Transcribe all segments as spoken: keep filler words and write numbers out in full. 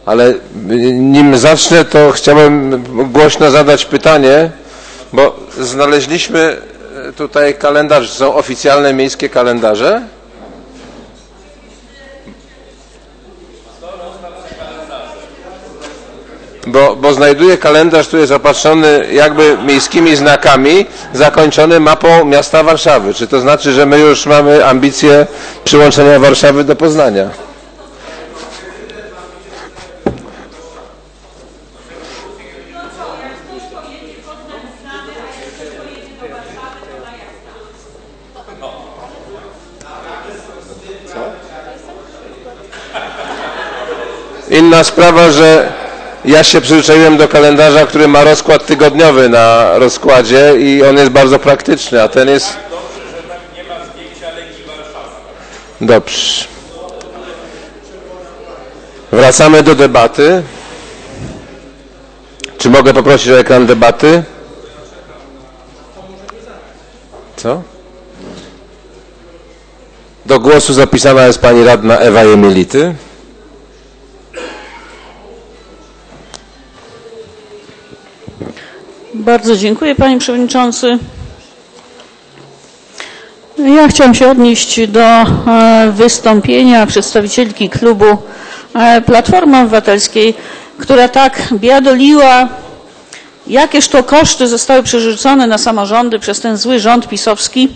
Ale nim zacznę, to chciałem głośno zadać pytanie, bo znaleźliśmy tutaj kalendarz, są oficjalne miejskie kalendarze. Bo, bo znajduję kalendarz, który jest opatrzony jakby miejskimi znakami, zakończony mapą miasta Warszawy. Czy to znaczy, że my już mamy ambicje przyłączenia Warszawy do Poznania? Inna sprawa, że ja się przyzwyczaiłem do kalendarza, który ma rozkład tygodniowy na rozkładzie i on jest bardzo praktyczny, a ten jest... Dobrze, że tam nie ma zdjęcia Legii Warszawa. Dobrze. Wracamy do debaty. Czy mogę poprosić o ekran debaty? Co? Do głosu zapisana jest pani radna Ewa Jemility. Bardzo dziękuję, panie przewodniczący. Ja chciałam się odnieść do wystąpienia przedstawicielki klubu Platformy Obywatelskiej, która tak biadoliła, jakież to koszty zostały przerzucone na samorządy przez ten zły rząd pisowski.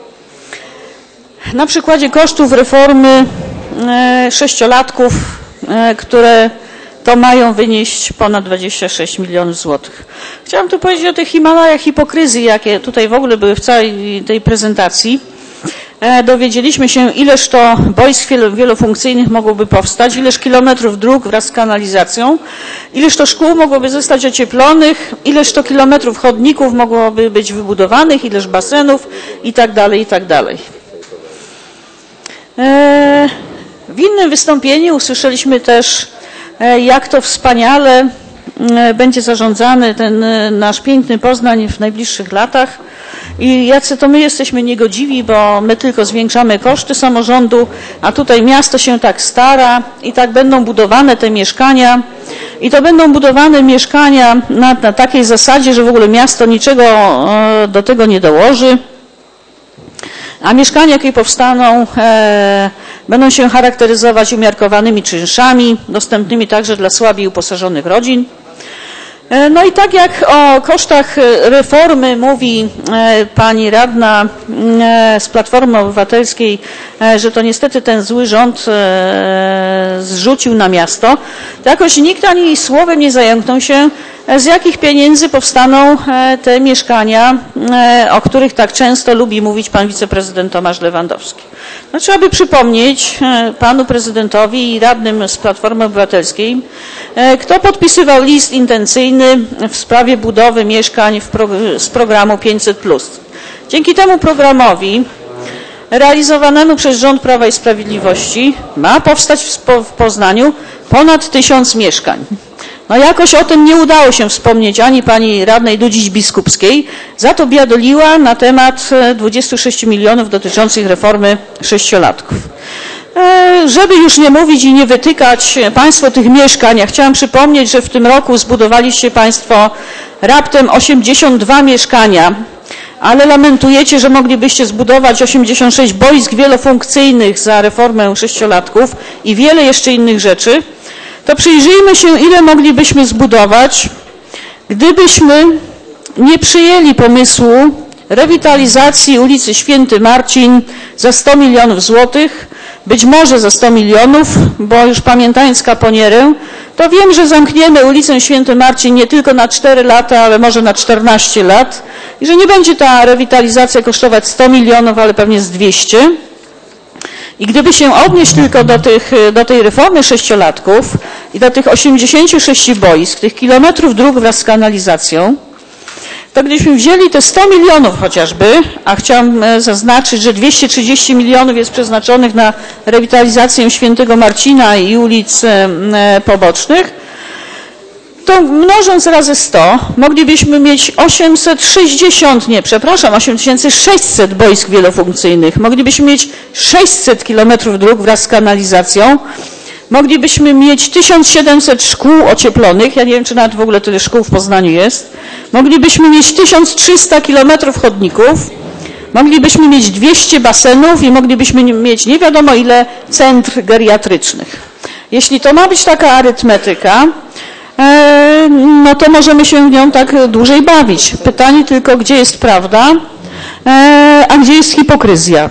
Na przykładzie kosztów reformy sześciolatków, które to mają wynieść ponad dwadzieścia sześć milionów złotych. Chciałam tu powiedzieć o tych Himalajach hipokryzji, jakie tutaj w ogóle były w całej tej prezentacji. E, dowiedzieliśmy się, ileż to boisk wielofunkcyjnych mogłoby powstać, ileż kilometrów dróg wraz z kanalizacją, ileż to szkół mogłoby zostać ocieplonych, ileż to kilometrów chodników mogłoby być wybudowanych, ileż basenów i tak dalej, i tak dalej. E, w innym wystąpieniu usłyszeliśmy też, jak to wspaniale będzie zarządzany ten nasz piękny Poznań w najbliższych latach i jacy to my jesteśmy niegodziwi, bo my tylko zwiększamy koszty samorządu, a tutaj miasto się tak stara i tak będą budowane te mieszkania i to będą budowane mieszkania na, na takiej zasadzie, że w ogóle miasto niczego do tego nie dołoży. A mieszkania, jakie powstaną, e, będą się charakteryzować umiarkowanymi czynszami, dostępnymi także dla słabiej uposażonych rodzin. E, no i tak jak o kosztach reformy mówi e, pani radna e, z Platformy Obywatelskiej, e, że to niestety ten zły rząd e, zrzucił na miasto, to jakoś nikt ani słowem nie zająknął się, z jakich pieniędzy powstaną te mieszkania, o których tak często lubi mówić pan wiceprezydent Tomasz Lewandowski. No, trzeba by przypomnieć panu prezydentowi i radnym z Platformy Obywatelskiej, kto podpisywał list intencyjny w sprawie budowy mieszkań w pro, z programu pięćset plus. Dzięki temu programowi realizowanemu przez rząd Prawa i Sprawiedliwości ma powstać w, w Poznaniu ponad tysiąc mieszkań. No jakoś o tym nie udało się wspomnieć ani pani radnej Dudzić-Biskupskiej, za to biadoliła na temat dwudziestu sześciu milionów dotyczących reformy sześciolatków. E, żeby już nie mówić i nie wytykać państwo tych mieszkań, ja chciałam przypomnieć, że w tym roku zbudowaliście państwo raptem osiemdziesiąt dwa mieszkania, ale lamentujecie, że moglibyście zbudować osiemdziesiąt sześć boisk wielofunkcyjnych za reformę sześciolatków i wiele jeszcze innych rzeczy. To przyjrzyjmy się, ile moglibyśmy zbudować, gdybyśmy nie przyjęli pomysłu rewitalizacji ulicy Święty Marcin za sto milionów złotych, być może za sto milionów, bo już pamiętając Kaponierę, to wiem, że zamkniemy ulicę Święty Marcin nie tylko na cztery lata, ale może na czternaście lat i że nie będzie ta rewitalizacja kosztować sto milionów, ale pewnie z dwieście. I gdyby się odnieść tylko do, tych, do tej reformy sześciolatków i do tych osiemdziesięciu sześciu boisk, tych kilometrów dróg wraz z kanalizacją, to gdybyśmy wzięli te sto milionów chociażby, a chciałam zaznaczyć, że dwieście trzydzieści milionów jest przeznaczonych na rewitalizację Świętego Marcina i ulic pobocznych, to mnożąc razy sto moglibyśmy mieć osiemset sześćdziesiąt, nie, przepraszam, osiem tysięcy sześćset boisk wielofunkcyjnych. Moglibyśmy mieć sześćset kilometrów dróg wraz z kanalizacją. Moglibyśmy mieć tysiąc siedemset szkół ocieplonych, ja nie wiem, czy nawet w ogóle tyle szkół w Poznaniu jest. Moglibyśmy mieć tysiąc trzysta kilometrów chodników, moglibyśmy mieć dwieście basenów i moglibyśmy mieć nie wiadomo ile centr geriatrycznych. Jeśli to ma być taka arytmetyka, no to możemy się w nią tak dłużej bawić. Pytanie tylko, gdzie jest prawda, a gdzie jest hipokryzja.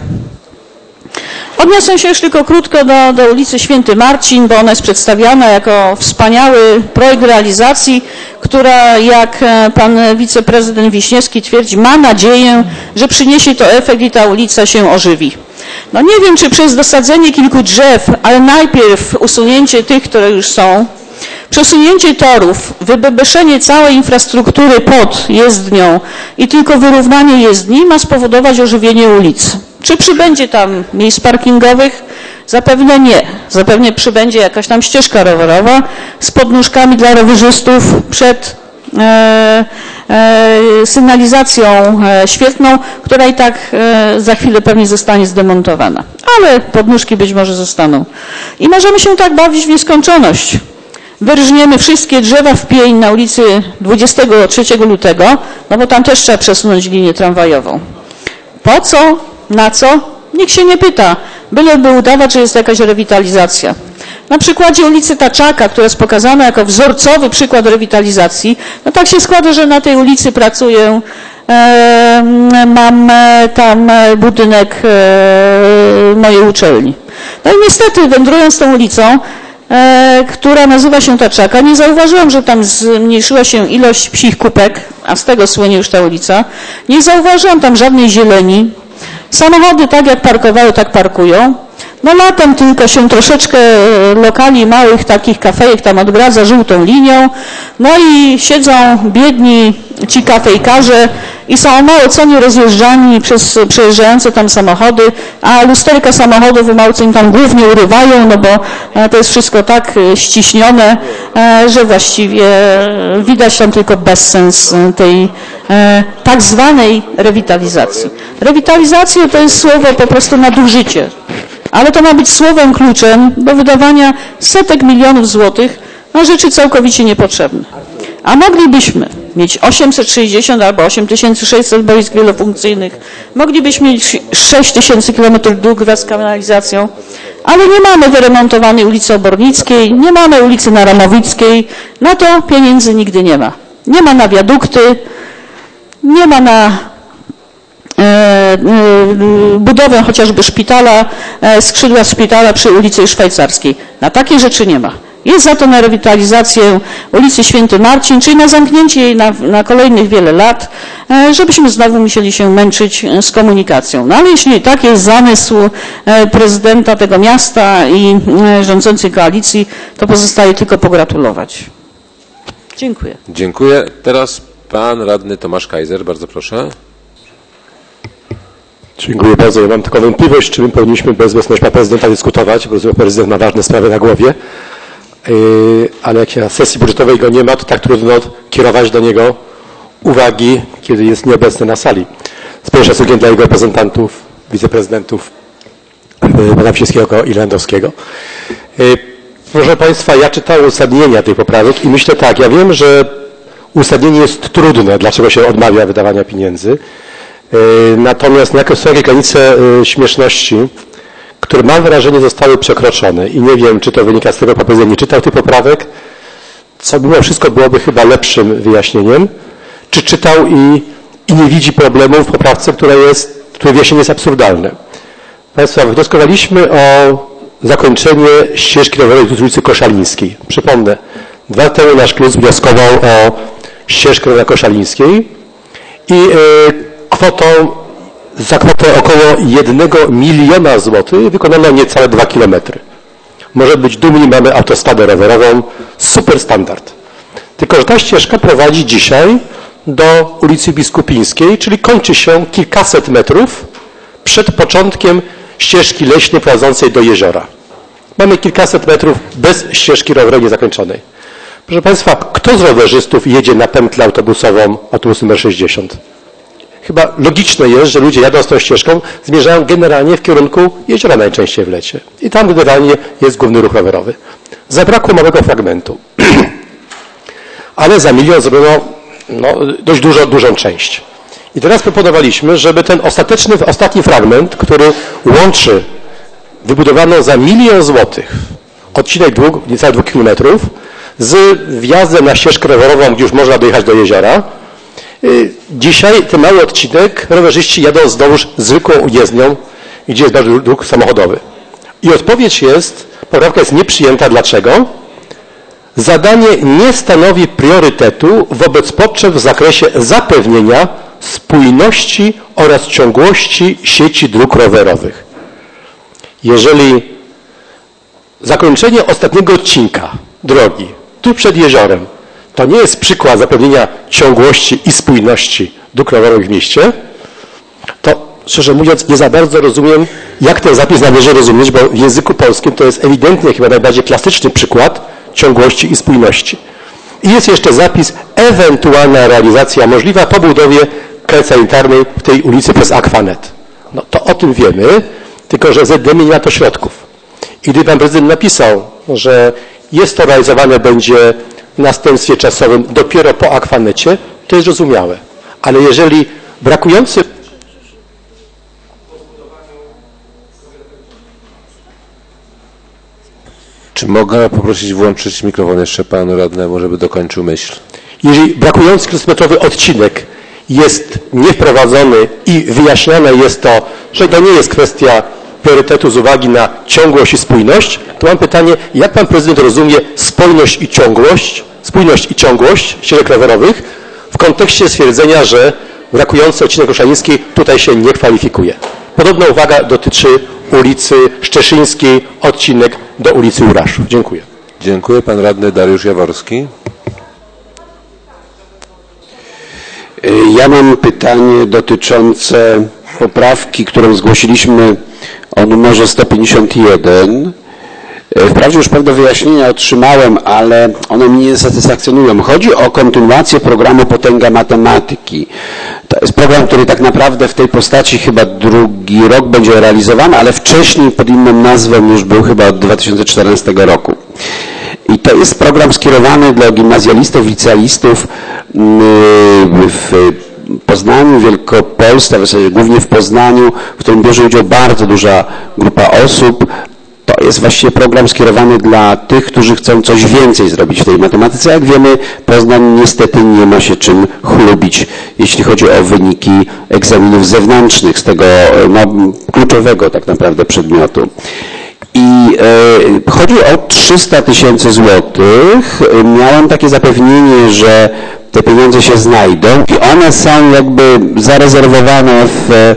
Odniosę się już tylko krótko do, do ulicy Święty Marcin, bo ona jest przedstawiana jako wspaniały projekt realizacji, która, jak pan wiceprezydent Wiśniewski twierdzi, ma nadzieję, że przyniesie to efekt i ta ulica się ożywi. No nie wiem, czy przez dosadzenie kilku drzew, ale najpierw usunięcie tych, które już są, przesunięcie torów, wybebeszenie całej infrastruktury pod jezdnią i tylko wyrównanie jezdni ma spowodować ożywienie ulicy. Czy przybędzie tam miejsc parkingowych? Zapewne nie. Zapewne przybędzie jakaś tam ścieżka rowerowa z podnóżkami dla rowerzystów przed e, e, sygnalizacją e, świetlną, która i tak e, za chwilę pewnie zostanie zdemontowana. Ale podnóżki być może zostaną. I możemy się tak bawić w nieskończoność. Wyrżniemy wszystkie drzewa w pień na ulicy dwudziestego trzeciego lutego, no bo tam też trzeba przesunąć linię tramwajową. Po co? Na co? Nikt się nie pyta, byleby udawać, że jest jakaś rewitalizacja. Na przykładzie ulicy Taczaka, która jest pokazana jako wzorcowy przykład rewitalizacji, no tak się składa, że na tej ulicy pracuję, e, mam tam budynek e, mojej uczelni. No i niestety, wędrując tą ulicą, e, która nazywa się Taczaka, nie zauważyłam, że tam zmniejszyła się ilość psich kupek, a z tego słynie już ta ulica. Nie zauważyłam tam żadnej zieleni. Samochody tak jak parkowały, tak parkują. No latem tylko się troszeczkę lokali małych takich kafejek tam odgradza żółtą linią. No i siedzą biedni ci kafejkarze i są o mało co nie rozjeżdżani przez przejeżdżające tam samochody, a lusterka samochodów o mało co im tam głównie urywają, no bo to jest wszystko tak ściśnione, że właściwie widać tam tylko bezsens tej tak zwanej rewitalizacji. Rewitalizacja to jest słowo po prostu nadużycie, ale to ma być słowem kluczem do wydawania setek milionów złotych na rzeczy całkowicie niepotrzebne. A moglibyśmy mieć osiemset sześćdziesiąt albo osiem tysięcy sześćset boisk wielofunkcyjnych, moglibyśmy mieć sześć tysięcy kilometrów dróg wraz z kanalizacją, ale nie mamy wyremontowanej ulicy Obornickiej, nie mamy ulicy Naramowickiej, na to pieniędzy nigdy nie ma. Nie ma na wiadukty, nie ma na e, e, budowę chociażby szpitala, e, skrzydła szpitala przy ulicy Szwajcarskiej. Na takie rzeczy nie ma. Jest za to na rewitalizację ulicy Święty Marcin, czyli na zamknięcie jej na, na kolejnych wiele lat, e, żebyśmy znowu musieli się męczyć z komunikacją. No ale jeśli tak jest zamysł e, prezydenta tego miasta i e, rządzącej koalicji, to pozostaje tylko pogratulować. Dziękuję. Dziękuję. Teraz pan radny Tomasz Kaiser, bardzo proszę. Dziękuję bardzo. Ja mam taką wątpliwość, czy my powinniśmy bez obecności pana prezydenta dyskutować, bo rozumiem, prezydent ma ważne sprawy na głowie, yy, ale jak na sesji budżetowej go nie ma, to tak trudno kierować do niego uwagi, kiedy jest nieobecny na sali. Z pełnym szacunkiem dla jego reprezentantów, wiceprezydentów yy, pana Wiśniewskiego i Lewandowskiego. Yy, proszę państwa, ja czytałem uzasadnienia tych poprawek i myślę tak, ja wiem, że uzasadnienie jest trudne, dlaczego się odmawia wydawania pieniędzy. Natomiast niejako są takie granice śmieszności, które mam wrażenie zostały przekroczone i nie wiem, czy to wynika z tego, że pan nie czytał tych poprawek, co mimo wszystko byłoby chyba lepszym wyjaśnieniem, czy czytał i, i nie widzi problemu w poprawce, która jest, której wyjaśnienie jest absurdalne. Państwo, wnioskowaliśmy o zakończenie ścieżki rowerowej z ulicy Koszalińskiej. Przypomnę, dwa lata temu nasz klub wnioskował o ścieżkę rowerowej Koszalińskiej i yy, kwotą, za kwotę około jednego miliona złotych wykonano niecałe dwa kilometry. Może być dumni, mamy autostradę rowerową, super standard. Tylko że ta ścieżka prowadzi dzisiaj do ulicy Biskupińskiej, czyli kończy się kilkaset metrów przed początkiem ścieżki leśnej prowadzącej do jeziora. Mamy kilkaset metrów bez ścieżki rowerowej niezakończonej. Proszę państwa, kto z rowerzystów jedzie na pętlę autobusową, autobus numer sześćdziesiąt? chyba logiczne jest, że ludzie jadąc tą ścieżką zmierzają generalnie w kierunku jeziora najczęściej w lecie. I tam generalnie jest główny ruch rowerowy. Zabrakło małego fragmentu. Ale za milion zrobiono no, dość dużo, dużą część. I teraz proponowaliśmy, żeby ten ostateczny, ostatni fragment, który łączy wybudowano za milion złotych odcinek dług, niecałe dwóch kilometrów, z wjazdem na ścieżkę rowerową, gdzie już można dojechać do jeziora. Dzisiaj ten mały odcinek rowerzyści jadą wzdłuż zwykłą ujezdnią, gdzie jest bardzo dróg samochodowy. I odpowiedź jest, poprawka jest nieprzyjęta. Dlaczego? Zadanie nie stanowi priorytetu wobec potrzeb w zakresie zapewnienia spójności oraz ciągłości sieci dróg rowerowych. Jeżeli zakończenie ostatniego odcinka drogi tu przed jeziorem to nie jest przykład zapewnienia ciągłości i spójności dróg rowerowych w mieście, to szczerze mówiąc nie za bardzo rozumiem, jak ten zapis należy rozumieć, bo w języku polskim to jest ewidentnie chyba najbardziej klasyczny przykład ciągłości i spójności. I jest jeszcze zapis ewentualna realizacja możliwa po budowie kal sanitarnej w tej ulicy przez Aquanet. No to o tym wiemy, tylko że Z D M nie ma to środków. I gdy pan prezydent napisał, że jest to realizowane będzie w następstwie czasowym dopiero po Aquanecie, to jest zrozumiałe. Ale jeżeli brakujący Czy mogę poprosić włączyć mikrofon jeszcze panu radnemu, żeby dokończył myśl? Jeżeli brakujący kilometrowy odcinek jest niewprowadzony i wyjaśniane jest to, że to nie jest kwestia priorytetu z uwagi na ciągłość i spójność, to mam pytanie, jak pan prezydent rozumie spójność i ciągłość, spójność i ciągłość ścieżek rowerowych w kontekście stwierdzenia, że brakujący odcinek Oszanińskiej tutaj się nie kwalifikuje. Podobna uwaga dotyczy ulicy Szczeszyńskiej, odcinek do ulicy Uraszów. Dziękuję. Dziękuję. Pan radny Dariusz Jaworski. Ja mam pytanie dotyczące poprawki, którą zgłosiliśmy o numerze sto pięćdziesiąt jeden. Wprawdzie już pewne wyjaśnienia otrzymałem, ale one mnie nie satysfakcjonują. Chodzi o kontynuację programu Potęga Matematyki. To jest program, który tak naprawdę w tej postaci chyba drugi rok będzie realizowany, ale wcześniej pod inną nazwą już był chyba od dwa tysiące czternastego roku. I to jest program skierowany dla gimnazjalistów, licealistów w Poznaniu, Wielkopolsce, w zasadzie głównie w Poznaniu, w którym bierze udział bardzo duża grupa osób. To jest właściwie program skierowany dla tych, którzy chcą coś więcej zrobić w tej matematyce. Jak wiemy, Poznań niestety nie ma się czym chlubić, jeśli chodzi o wyniki egzaminów zewnętrznych z tego no, kluczowego tak naprawdę przedmiotu. I e, chodzi o trzysta tysięcy złotych. Miałem takie zapewnienie, że te pieniądze się znajdą i one są jakby zarezerwowane w,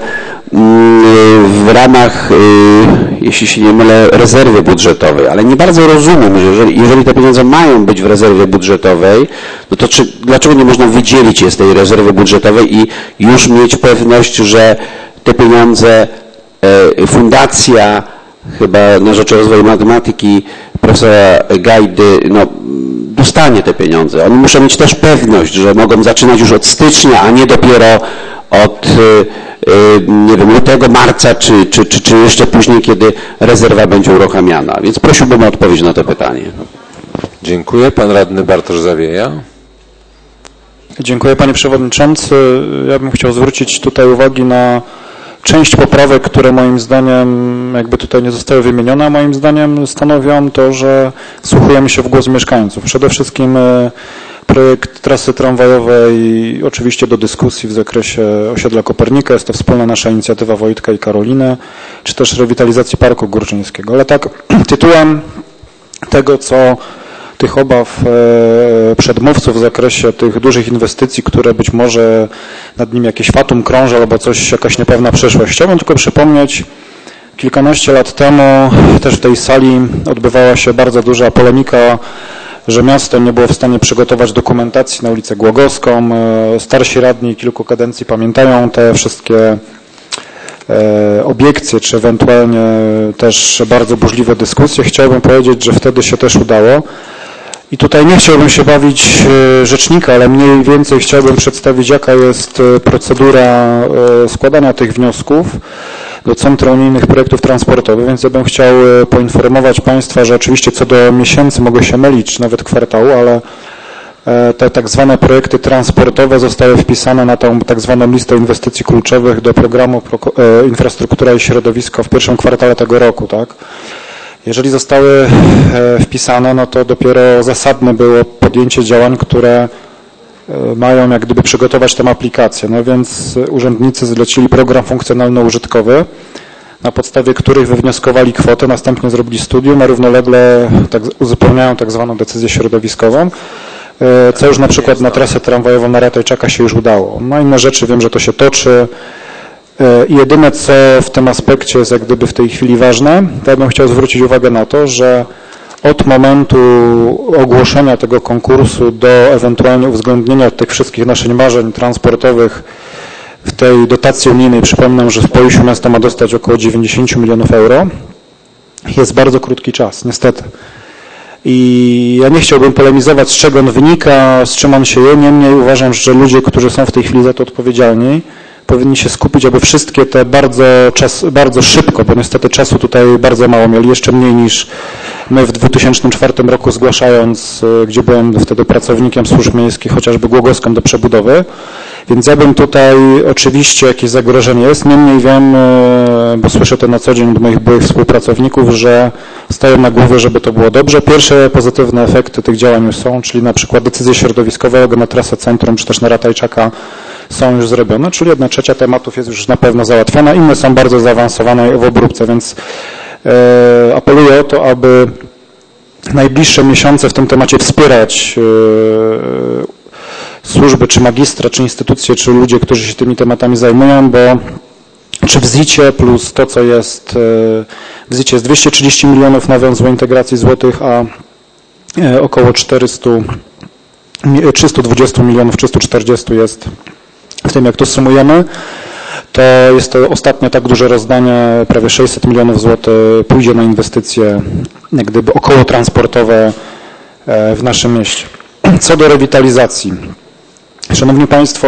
w ramach, jeśli się nie mylę, rezerwy budżetowej. Ale nie bardzo rozumiem, że jeżeli, jeżeli te pieniądze mają być w rezerwie budżetowej, no to czy, dlaczego nie można wydzielić je z tej rezerwy budżetowej i już mieć pewność, że te pieniądze e, fundacja chyba na rzecz rozwoju matematyki profesora Gajdy no, dostanie te pieniądze. Oni muszą mieć też pewność, że mogą zaczynać już od stycznia, a nie dopiero od nie wiem, lutego, marca, czy, czy, czy, czy jeszcze później, kiedy rezerwa będzie uruchamiana. Więc prosiłbym o odpowiedź na to pytanie. Dziękuję. Pan radny Bartosz Zawieja. Dziękuję panie przewodniczący. Ja bym chciał zwrócić tutaj uwagi na część poprawek, które moim zdaniem jakby tutaj nie zostały wymienione, a moim zdaniem stanowią to, że wsłuchujemy się w głos mieszkańców. Przede wszystkim projekt trasy tramwajowej oczywiście do dyskusji w zakresie osiedla Kopernika. Jest to wspólna nasza inicjatywa Wojtka i Karoliny, czy też rewitalizacji Parku Górczyńskiego. Ale tak tytułem tego, co tych obaw przedmówców w zakresie tych dużych inwestycji, które być może nad nim jakieś fatum krąży albo coś, jakaś niepewna przyszłość. Chciałbym tylko przypomnieć, kilkanaście lat temu też w tej sali odbywała się bardzo duża polemika, że miasto nie było w stanie przygotować dokumentacji na ulicę Głogowską. Starsi radni kilku kadencji pamiętają te wszystkie obiekcje, czy ewentualnie też bardzo burzliwe dyskusje. Chciałbym powiedzieć, że wtedy się też udało. I tutaj nie chciałbym się bawić rzecznika, ale mniej więcej chciałbym przedstawić, jaka jest procedura składania tych wniosków do Centrum Unijnych Projektów Transportowych, więc ja bym chciał poinformować Państwa, że oczywiście co do miesięcy mogę się mylić, czy nawet kwartału, ale te tak zwane projekty transportowe zostały wpisane na tą tak zwaną listę inwestycji kluczowych do programu Infrastruktura i Środowisko w pierwszym kwartale tego roku, tak? Jeżeli zostały wpisane, no to dopiero zasadne było podjęcie działań, które mają jak gdyby przygotować tę aplikację. No więc urzędnicy zlecili program funkcjonalno-użytkowy, na podstawie których wywnioskowali kwotę, następnie zrobili studium, a równolegle tak, uzupełniają tak zwaną decyzję środowiskową, co już na przykład na trasę tramwajową na Ratajczaka się już udało. No inne rzeczy wiem, że to się toczy. I jedyne, co w tym aspekcie jest jak gdyby w tej chwili ważne, to ja bym chciał zwrócić uwagę na to, że od momentu ogłoszenia tego konkursu do ewentualnie uwzględnienia tych wszystkich naszych marzeń transportowych w tej dotacji unijnej, przypominam, że w Pojusiu miasto ma dostać około dziewięćdziesiąt milionów euro, jest bardzo krótki czas, niestety. I ja nie chciałbym polemizować, z czego on wynika, z czym on się je, niemniej uważam, że ludzie, którzy są w tej chwili za to odpowiedzialni, powinni się skupić, aby wszystkie te bardzo, czas, bardzo szybko, bo niestety czasu tutaj bardzo mało mieli, jeszcze mniej niż my w dwa tysiące czwartym roku zgłaszając, gdzie byłem wtedy pracownikiem służb miejskich, chociażby Głogowską do przebudowy. Więc ja bym tutaj, oczywiście jakieś zagrożenie jest, niemniej wiem, bo słyszę to na co dzień od moich byłych współpracowników, że stoją na głowie, żeby to było dobrze. Pierwsze pozytywne efekty tych działań już są, czyli na przykład decyzje środowiskowego na trasę centrum, czy też na Ratajczaka są już zrobione, czyli jedna trzecia tematów jest już na pewno załatwiona, inne są bardzo zaawansowane w obróbce, więc e, apeluję o to, aby najbliższe miesiące w tym temacie wspierać e, służby, czy magistra, czy instytucje, czy ludzie, którzy się tymi tematami zajmują, bo czy w zicie plus to, co jest w zicie jest dwieście trzydzieści milionów na węzły integracji złotych, a około czterysta, trzysta dwadzieścia milionów, trzysta czterdzieści jest w tym, jak to sumujemy, to jest to ostatnie tak duże rozdanie, prawie sześćset milionów złotych pójdzie na inwestycje jak gdyby około transportowe w naszym mieście. Co do rewitalizacji. Szanowni Państwo,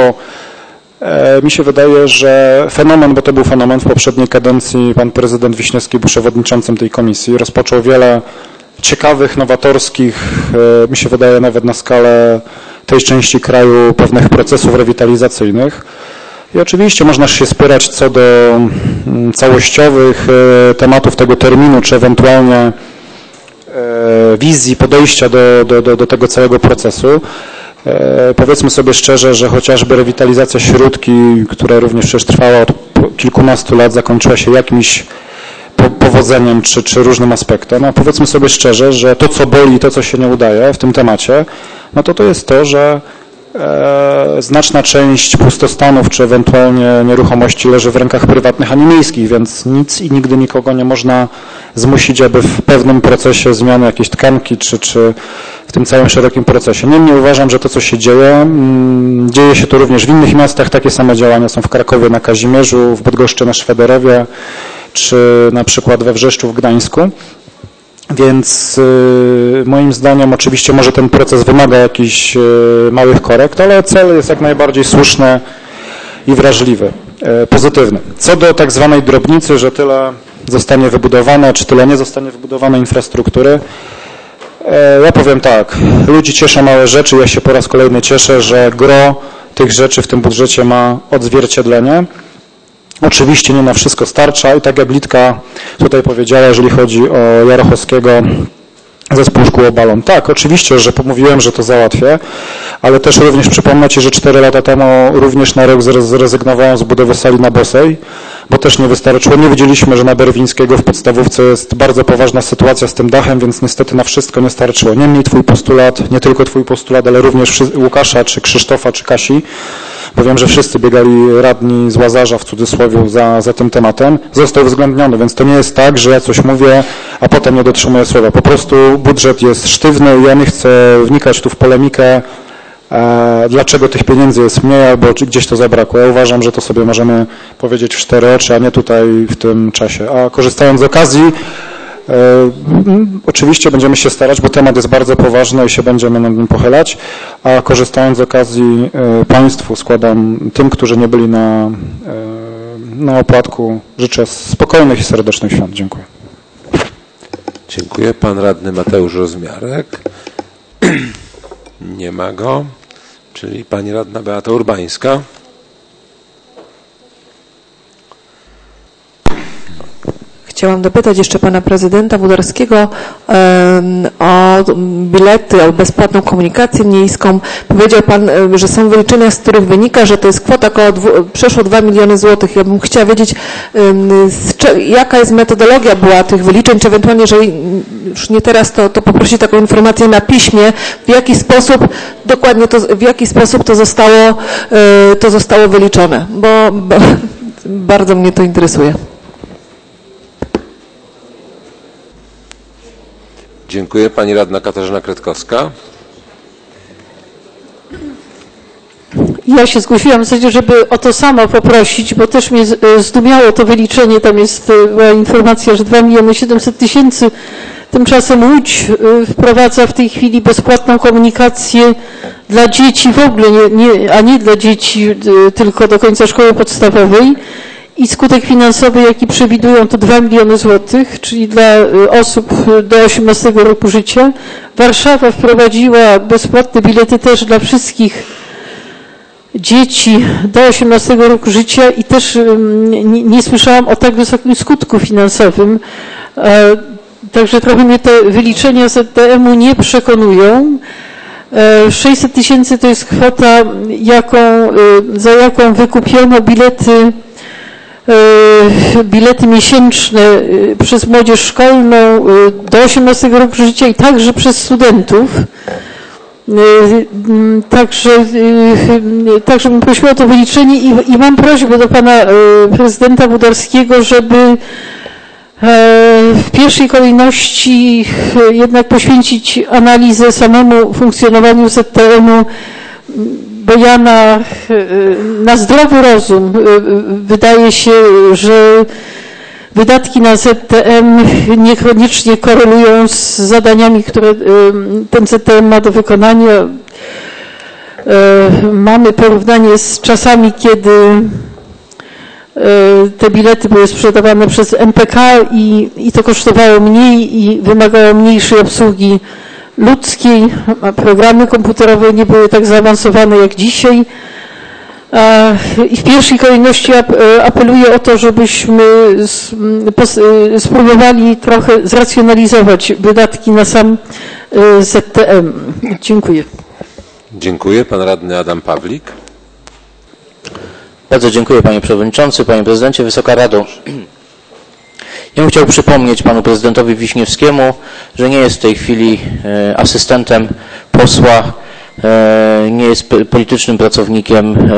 mi się wydaje, że fenomen, bo to był fenomen w poprzedniej kadencji, pan prezydent Wiśniewski był przewodniczącym tej komisji, rozpoczął wiele ciekawych, nowatorskich, mi się wydaje nawet na skalę tej części kraju pewnych procesów rewitalizacyjnych. I oczywiście można się spierać co do całościowych tematów tego terminu, czy ewentualnie wizji, podejścia do, do, do, do tego całego procesu. Powiedzmy sobie szczerze, że chociażby rewitalizacja Śródki, która również przecież trwała od kilkunastu lat, zakończyła się jakimś powodzeniem czy, czy różnym aspektem. A powiedzmy sobie szczerze, że to, co boli, to, co się nie udaje w tym temacie, no to to jest to, że e, znaczna część pustostanów czy ewentualnie nieruchomości leży w rękach prywatnych, a nie miejskich, więc nic i nigdy nikogo nie można zmusić, aby w pewnym procesie zmiany jakiejś tkanki czy, czy w tym całym szerokim procesie. Niemniej uważam, że to, co się dzieje, dzieje się to również w innych miastach. Takie same działania są w Krakowie na Kazimierzu, w Bydgoszczy na Szwederowie, czy na przykład we Wrzeszczu w Gdańsku. Więc y, moim zdaniem oczywiście może ten proces wymaga jakichś y, małych korekt, ale cel jest jak najbardziej słuszny i wrażliwy, y, pozytywny. Co do tak zwanej drobnicy, że tyle zostanie wybudowane, czy tyle nie zostanie wybudowane infrastruktury, y, ja powiem tak, ludzi cieszą małe rzeczy, ja się po raz kolejny cieszę, że gro tych rzeczy w tym budżecie ma odzwierciedlenie. Oczywiście nie na wszystko starcza i tak jak Litka tutaj powiedziała, jeżeli chodzi o Jarochowskiego, zespół szkół o balon. Tak, oczywiście, że pomówiłem, że to załatwię, ale też również przypomnę Ci, że cztery lata temu również na rok zrezygnowałem z budowy sali na Bosej, bo też nie wystarczyło. Nie wiedzieliśmy, że na Berwińskiego w podstawówce jest bardzo poważna sytuacja z tym dachem, więc niestety na wszystko nie starczyło. Niemniej Twój postulat, nie tylko Twój postulat, ale również Łukasza, czy Krzysztofa, czy Kasi, bo wiem, że wszyscy biegali radni z Łazarza w cudzysłowie za, za tym tematem, został uwzględniony, więc to nie jest tak, że ja coś mówię, a potem nie dotrzymuję słowa. Po prostu budżet jest sztywny i ja nie chcę wnikać tu w polemikę, e, dlaczego tych pieniędzy jest mniej albo gdzieś to zabrakło. Ja uważam, że to sobie możemy powiedzieć w cztery oczy, a nie tutaj w tym czasie. A korzystając z okazji, Oczywiście będziemy się starać, bo temat jest bardzo poważny i się będziemy nad nim pochylać, a korzystając z okazji Państwu składam tym, którzy nie byli na, na opłatku, życzę spokojnych i serdecznych świąt. Dziękuję. Dziękuję. Pan radny Mateusz Rozmiarek. Nie ma go. Czyli pani radna Beata Urbańska. Chciałam dopytać jeszcze pana prezydenta Wódarskiego o bilety, o bezpłatną komunikację miejską. Powiedział pan, że są wyliczenia, z których wynika, że to jest kwota około dwu, przeszło dwa miliony złotych. Ja bym chciała wiedzieć, jaka jest metodologia była tych wyliczeń, czy ewentualnie, jeżeli już nie teraz, to, to poprosić taką informację na piśmie, w jaki sposób dokładnie to, w jaki sposób to zostało, to zostało wyliczone, bo, bo bardzo mnie to interesuje. Dziękuję. Pani radna Katarzyna Kretkowska. Ja się zgłosiłam w zasadzie, żeby o to samo poprosić, bo też mnie zdumiało to wyliczenie. Tam jest była informacja, że dwa miliony siedemset tysięcy. Tymczasem Łódź wprowadza w tej chwili bezpłatną komunikację dla dzieci w ogóle, nie, nie, a nie dla dzieci tylko do końca szkoły podstawowej. I skutek finansowy, jaki przewidują, to dwa miliony złotych, czyli dla osób do osiemnastego roku życia. Warszawa wprowadziła bezpłatne bilety też dla wszystkich dzieci do osiemnastego roku życia i też nie, nie słyszałam o tak wysokim skutku finansowym. Także trochę mnie te wyliczenia Z T M-u nie przekonują. sześćset tysięcy to jest kwota, jaką, za jaką wykupiono bilety bilety miesięczne przez młodzież szkolną do osiemnastego roku życia i także przez studentów. Także, także bym prosiła o to wyliczenie i, i mam prośbę do pana prezydenta Wódarskiego, żeby w pierwszej kolejności jednak poświęcić analizę samemu funkcjonowaniu Z T M-u, bo ja na, na zdrowy rozum wydaje się, że wydatki na Z T M niekoniecznie korelują z zadaniami, które ten Z T M ma do wykonania. Mamy porównanie z czasami, kiedy te bilety były sprzedawane przez M P K i, i to kosztowało mniej i wymagało mniejszej obsługi ludzkiej, a programy komputerowe nie były tak zaawansowane jak dzisiaj. I w pierwszej kolejności apeluję o to, żebyśmy spróbowali trochę zracjonalizować wydatki na sam Z T M. Dziękuję. Dziękuję. Pan radny Adam Pawlik. Bardzo dziękuję panie przewodniczący, panie prezydencie, Wysoka Rado. Ja bym chciał przypomnieć panu prezydentowi Wiśniewskiemu, że nie jest w tej chwili asystentem posła, nie jest politycznym pracownikiem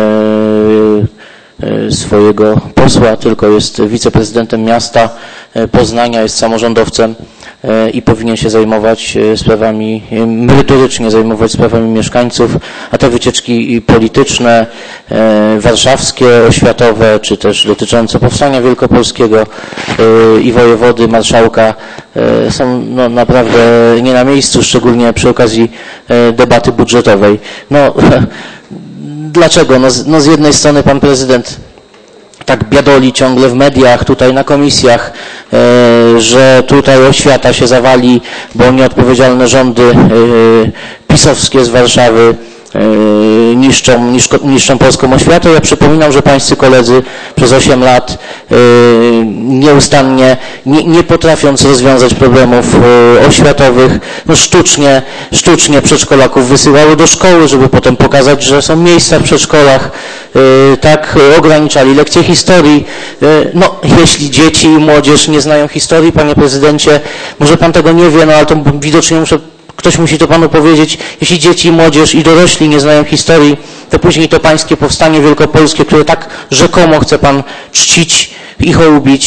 swojego posła, tylko jest wiceprezydentem miasta Poznania, jest samorządowcem i powinien się zajmować sprawami, merytorycznie zajmować sprawami mieszkańców, a te wycieczki polityczne, warszawskie, oświatowe, czy też dotyczące powstania wielkopolskiego i wojewody, marszałka są no, naprawdę nie na miejscu, szczególnie przy okazji debaty budżetowej. No, dlaczego? No z, no z jednej strony pan prezydent tak biadoli ciągle w mediach, tutaj na komisjach, e, że tutaj oświata się zawali, bo nieodpowiedzialne rządy e, pisowskie z Warszawy e, niszczą, niszczą, niszczą polską oświatę. Ja przypominam, że pańscy koledzy przez osiem lat e, nieustannie, nie, nie potrafiąc rozwiązać problemów e, oświatowych, no sztucznie, sztucznie przedszkolaków wysyłały do szkoły, żeby potem pokazać, że są miejsca w przedszkolach. Tak ograniczali lekcje historii. No, jeśli dzieci i młodzież nie znają historii, panie prezydencie, może pan tego nie wie, no ale to widocznie muszę, ktoś musi to panu powiedzieć, jeśli dzieci i młodzież i dorośli nie znają historii, to później to pańskie powstanie wielkopolskie, które tak rzekomo chce pan czcić i hołubić,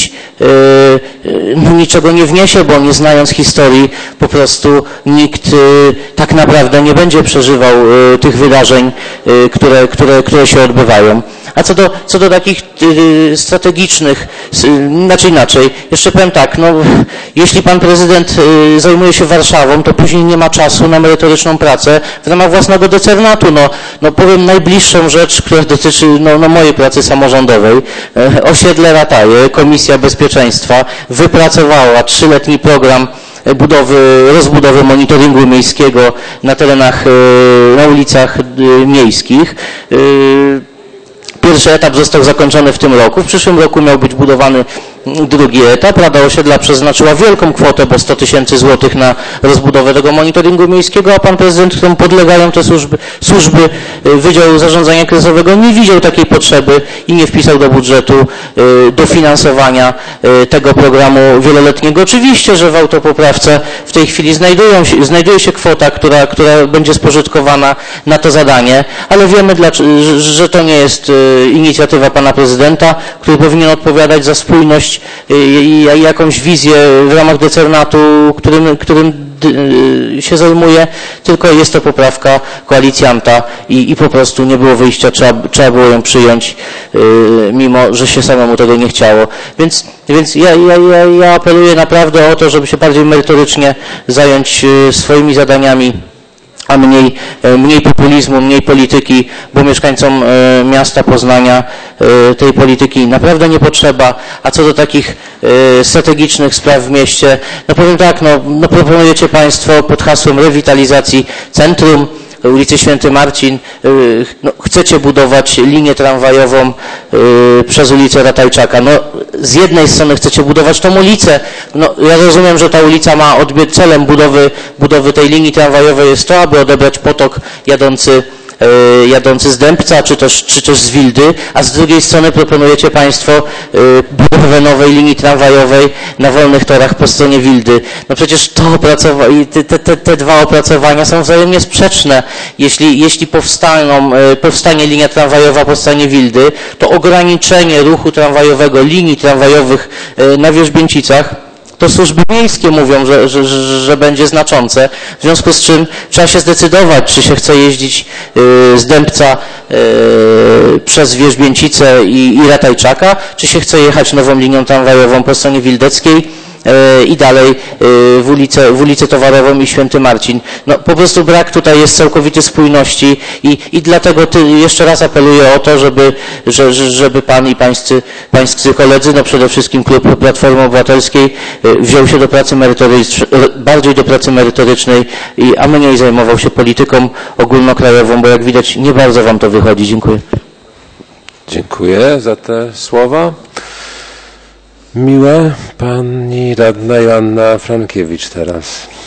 no, niczego nie wniesie, bo nie znając historii po prostu nikt tak naprawdę nie będzie przeżywał tych wydarzeń, które, które, które się odbywają. A co do, co do takich y, strategicznych, y, znaczy inaczej, jeszcze powiem tak, no, jeśli pan prezydent y, zajmuje się Warszawą, to później nie ma czasu na merytoryczną pracę w ramach własnego decernatu. No, no powiem najbliższą rzecz, która dotyczy no, no mojej pracy samorządowej. Y, osiedle Rataje, Komisja Bezpieczeństwa wypracowała trzyletni program budowy, rozbudowy monitoringu miejskiego na terenach, y, na ulicach y, miejskich. Y, Pierwszy etap został zakończony w tym roku. W przyszłym roku miał być budowany drugi etap. Rada Osiedla przeznaczyła wielką kwotę, bo sto tysięcy złotych na rozbudowę tego monitoringu miejskiego, a pan prezydent, któremu podlegają te służby, służby Wydziału Zarządzania Kryzysowego, nie widział takiej potrzeby i nie wpisał do budżetu dofinansowania tego programu wieloletniego. Oczywiście, że w autopoprawce w tej chwili znajdują się, znajduje się kwota, która, która będzie spożytkowana na to zadanie, ale wiemy, że to nie jest inicjatywa pana prezydenta, który powinien odpowiadać za spójność i jakąś wizję w ramach decernatu, którym, którym się zajmuje, tylko jest to poprawka koalicjanta i, i po prostu nie było wyjścia, trzeba, trzeba było ją przyjąć, mimo że się samemu tego nie chciało. Więc, więc ja, ja, ja, ja apeluję naprawdę o to, żeby się bardziej merytorycznie zająć swoimi zadaniami, a mniej, mniej populizmu, mniej polityki, bo mieszkańcom miasta Poznania tej polityki naprawdę nie potrzeba. A co do takich strategicznych spraw w mieście, no powiem tak, no, no proponujecie Państwo pod hasłem rewitalizacji centrum, ulicy Święty Marcin, no, chcecie budować linię tramwajową przez ulicę Ratajczaka. No, z jednej strony chcecie budować tą ulicę. No, ja rozumiem, że ta ulica ma odbyć celem budowy, budowy tej linii tramwajowej jest to, aby odebrać potok jadący jadący z Dębca, czy też, czy też z Wildy, a z drugiej strony proponujecie Państwo budowę nowej linii tramwajowej na wolnych torach po stronie Wildy. No przecież to opracowanie, te, te, te dwa opracowania są wzajemnie sprzeczne. Jeśli, jeśli powstaną, powstanie linia tramwajowa po stronie Wildy, to ograniczenie ruchu tramwajowego, linii tramwajowych na Wierzbięcicach, to służby miejskie mówią, że, że, że będzie znaczące, w związku z czym trzeba się zdecydować, czy się chce jeździć z Dębca przez Wierzbięcicę i, i Ratajczaka, czy się chce jechać nową linią tramwajową po stronie Wildeckiej i dalej w ulicę, w ulicę Towarową i Święty Marcin. No po prostu brak tutaj jest całkowitej spójności i, i dlatego ty, jeszcze raz apeluję o to, żeby, że, żeby Pan i pańscy, pańscy koledzy, no przede wszystkim Klub Platformy Obywatelskiej wziął się do pracy merytorycznej, bardziej do pracy merytorycznej, i, a mniej zajmował się polityką ogólnokrajową, bo jak widać nie bardzo Wam to wychodzi. Dziękuję. Dziękuję za te słowa. Miłe. Pani radna Joanna Frankiewicz teraz.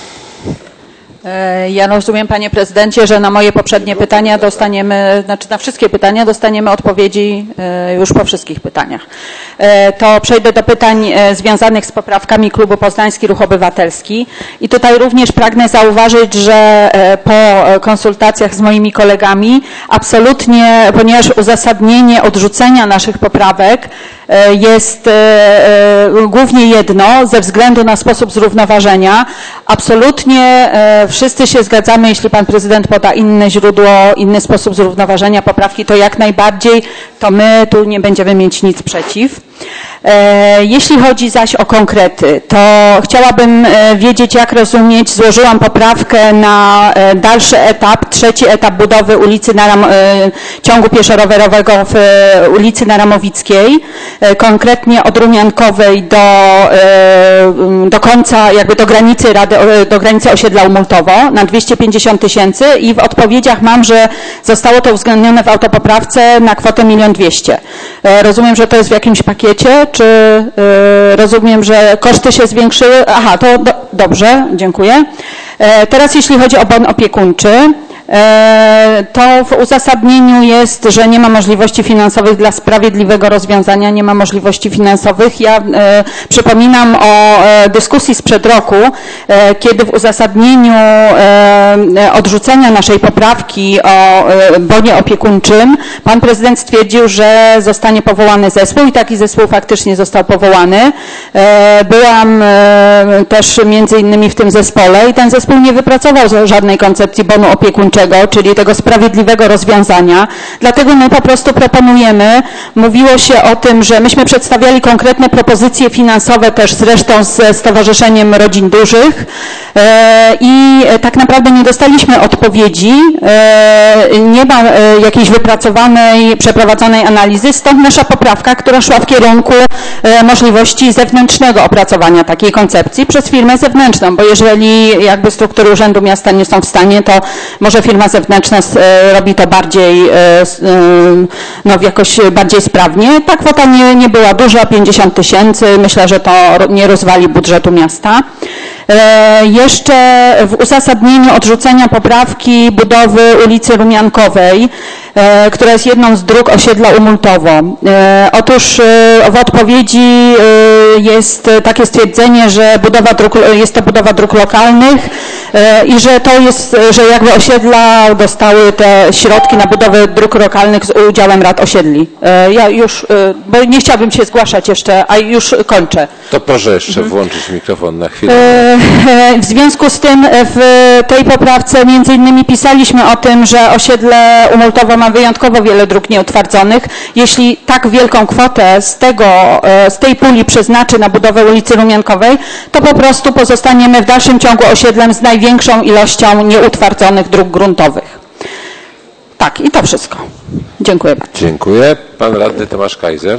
Ja rozumiem, panie prezydencie, że na moje poprzednie pytania dostaniemy, znaczy na wszystkie pytania dostaniemy odpowiedzi już po wszystkich pytaniach. To przejdę do pytań związanych z poprawkami Klubu Poznański Ruch Obywatelski i tutaj również pragnę zauważyć, że po konsultacjach z moimi kolegami absolutnie, ponieważ uzasadnienie odrzucenia naszych poprawek jest głównie jedno, ze względu na sposób zrównoważenia, absolutnie wszyscy się zgadzamy, jeśli pan prezydent poda inne źródło, inny sposób zrównoważenia poprawki, to jak najbardziej, to my tu nie będziemy mieć nic przeciw. Jeśli chodzi zaś o konkrety, to chciałabym wiedzieć, jak rozumieć, złożyłam poprawkę na dalszy etap, trzeci etap budowy ulicy Naram, ciągu pieszo-rowerowego w ulicy Naramowickiej, konkretnie od Rumiankowej do, do końca, jakby do granicy Rady, do granicy osiedla Umultowo na dwieście pięćdziesiąt tysięcy i w odpowiedziach mam, że zostało to uwzględnione w autopoprawce na kwotę milion dwieście. Rozumiem, że to jest w jakimś pakiecie, czy y, rozumiem, że koszty się zwiększyły? Aha, to do, dobrze, dziękuję. E, teraz jeśli chodzi o bon opiekuńczy, To w uzasadnieniu jest, że nie ma możliwości finansowych dla sprawiedliwego rozwiązania, nie ma możliwości finansowych. Ja e, przypominam o e, dyskusji sprzed roku, e, kiedy w uzasadnieniu e, odrzucenia naszej poprawki o e, bonie opiekuńczym pan prezydent stwierdził, że zostanie powołany zespół i taki zespół faktycznie został powołany. E, byłam e, też między innymi w tym zespole i ten zespół nie wypracował żadnej koncepcji bonu opiekuńczego, czyli tego sprawiedliwego rozwiązania. Dlatego my po prostu proponujemy, mówiło się o tym, że myśmy przedstawiali konkretne propozycje finansowe też zresztą ze Stowarzyszeniem Rodzin Dużych i tak naprawdę nie dostaliśmy odpowiedzi, nie ma jakiejś wypracowanej, przeprowadzonej analizy, stąd nasza poprawka, która szła w kierunku możliwości zewnętrznego opracowania takiej koncepcji przez firmę zewnętrzną, bo jeżeli jakby struktury Urzędu Miasta nie są w stanie, to może firma zewnętrzna robi to bardziej, no jakoś bardziej sprawnie. Ta kwota nie, nie była duża, pięćdziesiąt tysięcy. Myślę, że to nie rozwali budżetu miasta. Jeszcze w uzasadnieniu odrzucenia poprawki budowy ulicy Rumiankowej, która jest jedną z dróg osiedla Umultowo. Otóż w odpowiedzi jest takie stwierdzenie, że budowa dróg, jest to budowa dróg lokalnych i że to jest, że jakby osiedla dostały te środki na budowę dróg lokalnych z udziałem rad osiedli. Ja już, bo nie chciałabym się zgłaszać jeszcze, a już kończę. To proszę jeszcze mhm. włączyć mikrofon na chwilę. W związku z tym w tej poprawce między innymi pisaliśmy o tym, że osiedle Umultowo ma wyjątkowo wiele dróg nieutwardzonych. Jeśli tak wielką kwotę z tego, z tej puli przeznaczy na budowę ulicy Rumiankowej, to po prostu pozostaniemy w dalszym ciągu osiedlem z największą ilością nieutwardzonych dróg gruntowych. Tak, i to wszystko. Dziękuję bardzo. Dziękuję. Pan radny Tomasz Kaiser.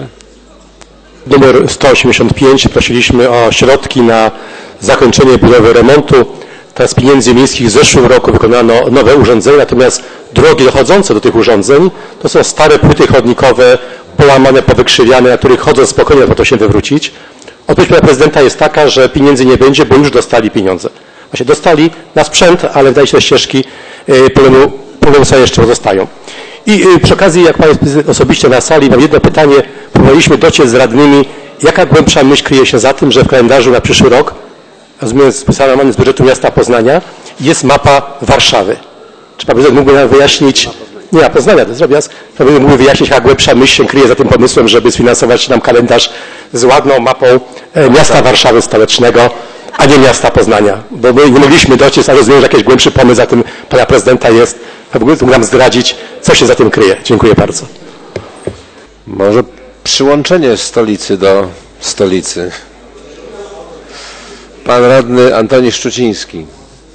Numer sto osiemdziesiąt pięć. Prosiliśmy o środki na zakończenie budowy remontu. Teraz z pieniędzy miejskich w zeszłym roku wykonano nowe urządzenia, natomiast drogi dochodzące do tych urządzeń to są stare płyty chodnikowe, połamane, powykrzywiane, na których chodzą spokojnie, po to się wywrócić. Odpowiedź pana prezydenta jest taka, że pieniędzy nie będzie, bo już dostali pieniądze. Właśnie dostali na sprzęt, ale wydaje się, że ścieżki problemu, problemu sobie jeszcze pozostają. I przy okazji, jak pan jest prezydent osobiście na sali, mam jedno pytanie. Próbowaliśmy dociec z radnymi, jaka głębsza myśl kryje się za tym, że w kalendarzu na przyszły rok, rozumiem, spisana z budżetu miasta Poznania, jest mapa Warszawy. Czy pan prezydent mógłby nam wyjaśnić, nie ja Poznania, to zrobię, pan prezydent mógłby wyjaśnić, jaka głębsza myśl się kryje za tym pomysłem, żeby sfinansować nam kalendarz z ładną mapą miasta Warszawy stołecznego, a nie miasta Poznania. Bo my nie mogliśmy dociec, ale rozumiem, że jakiś głębszy pomysł za tym pana prezydenta jest. Pan mógłby nam zdradzić, co się za tym kryje. Dziękuję bardzo. Może przyłączenie stolicy do stolicy. Pan radny Antoni Szczuciński.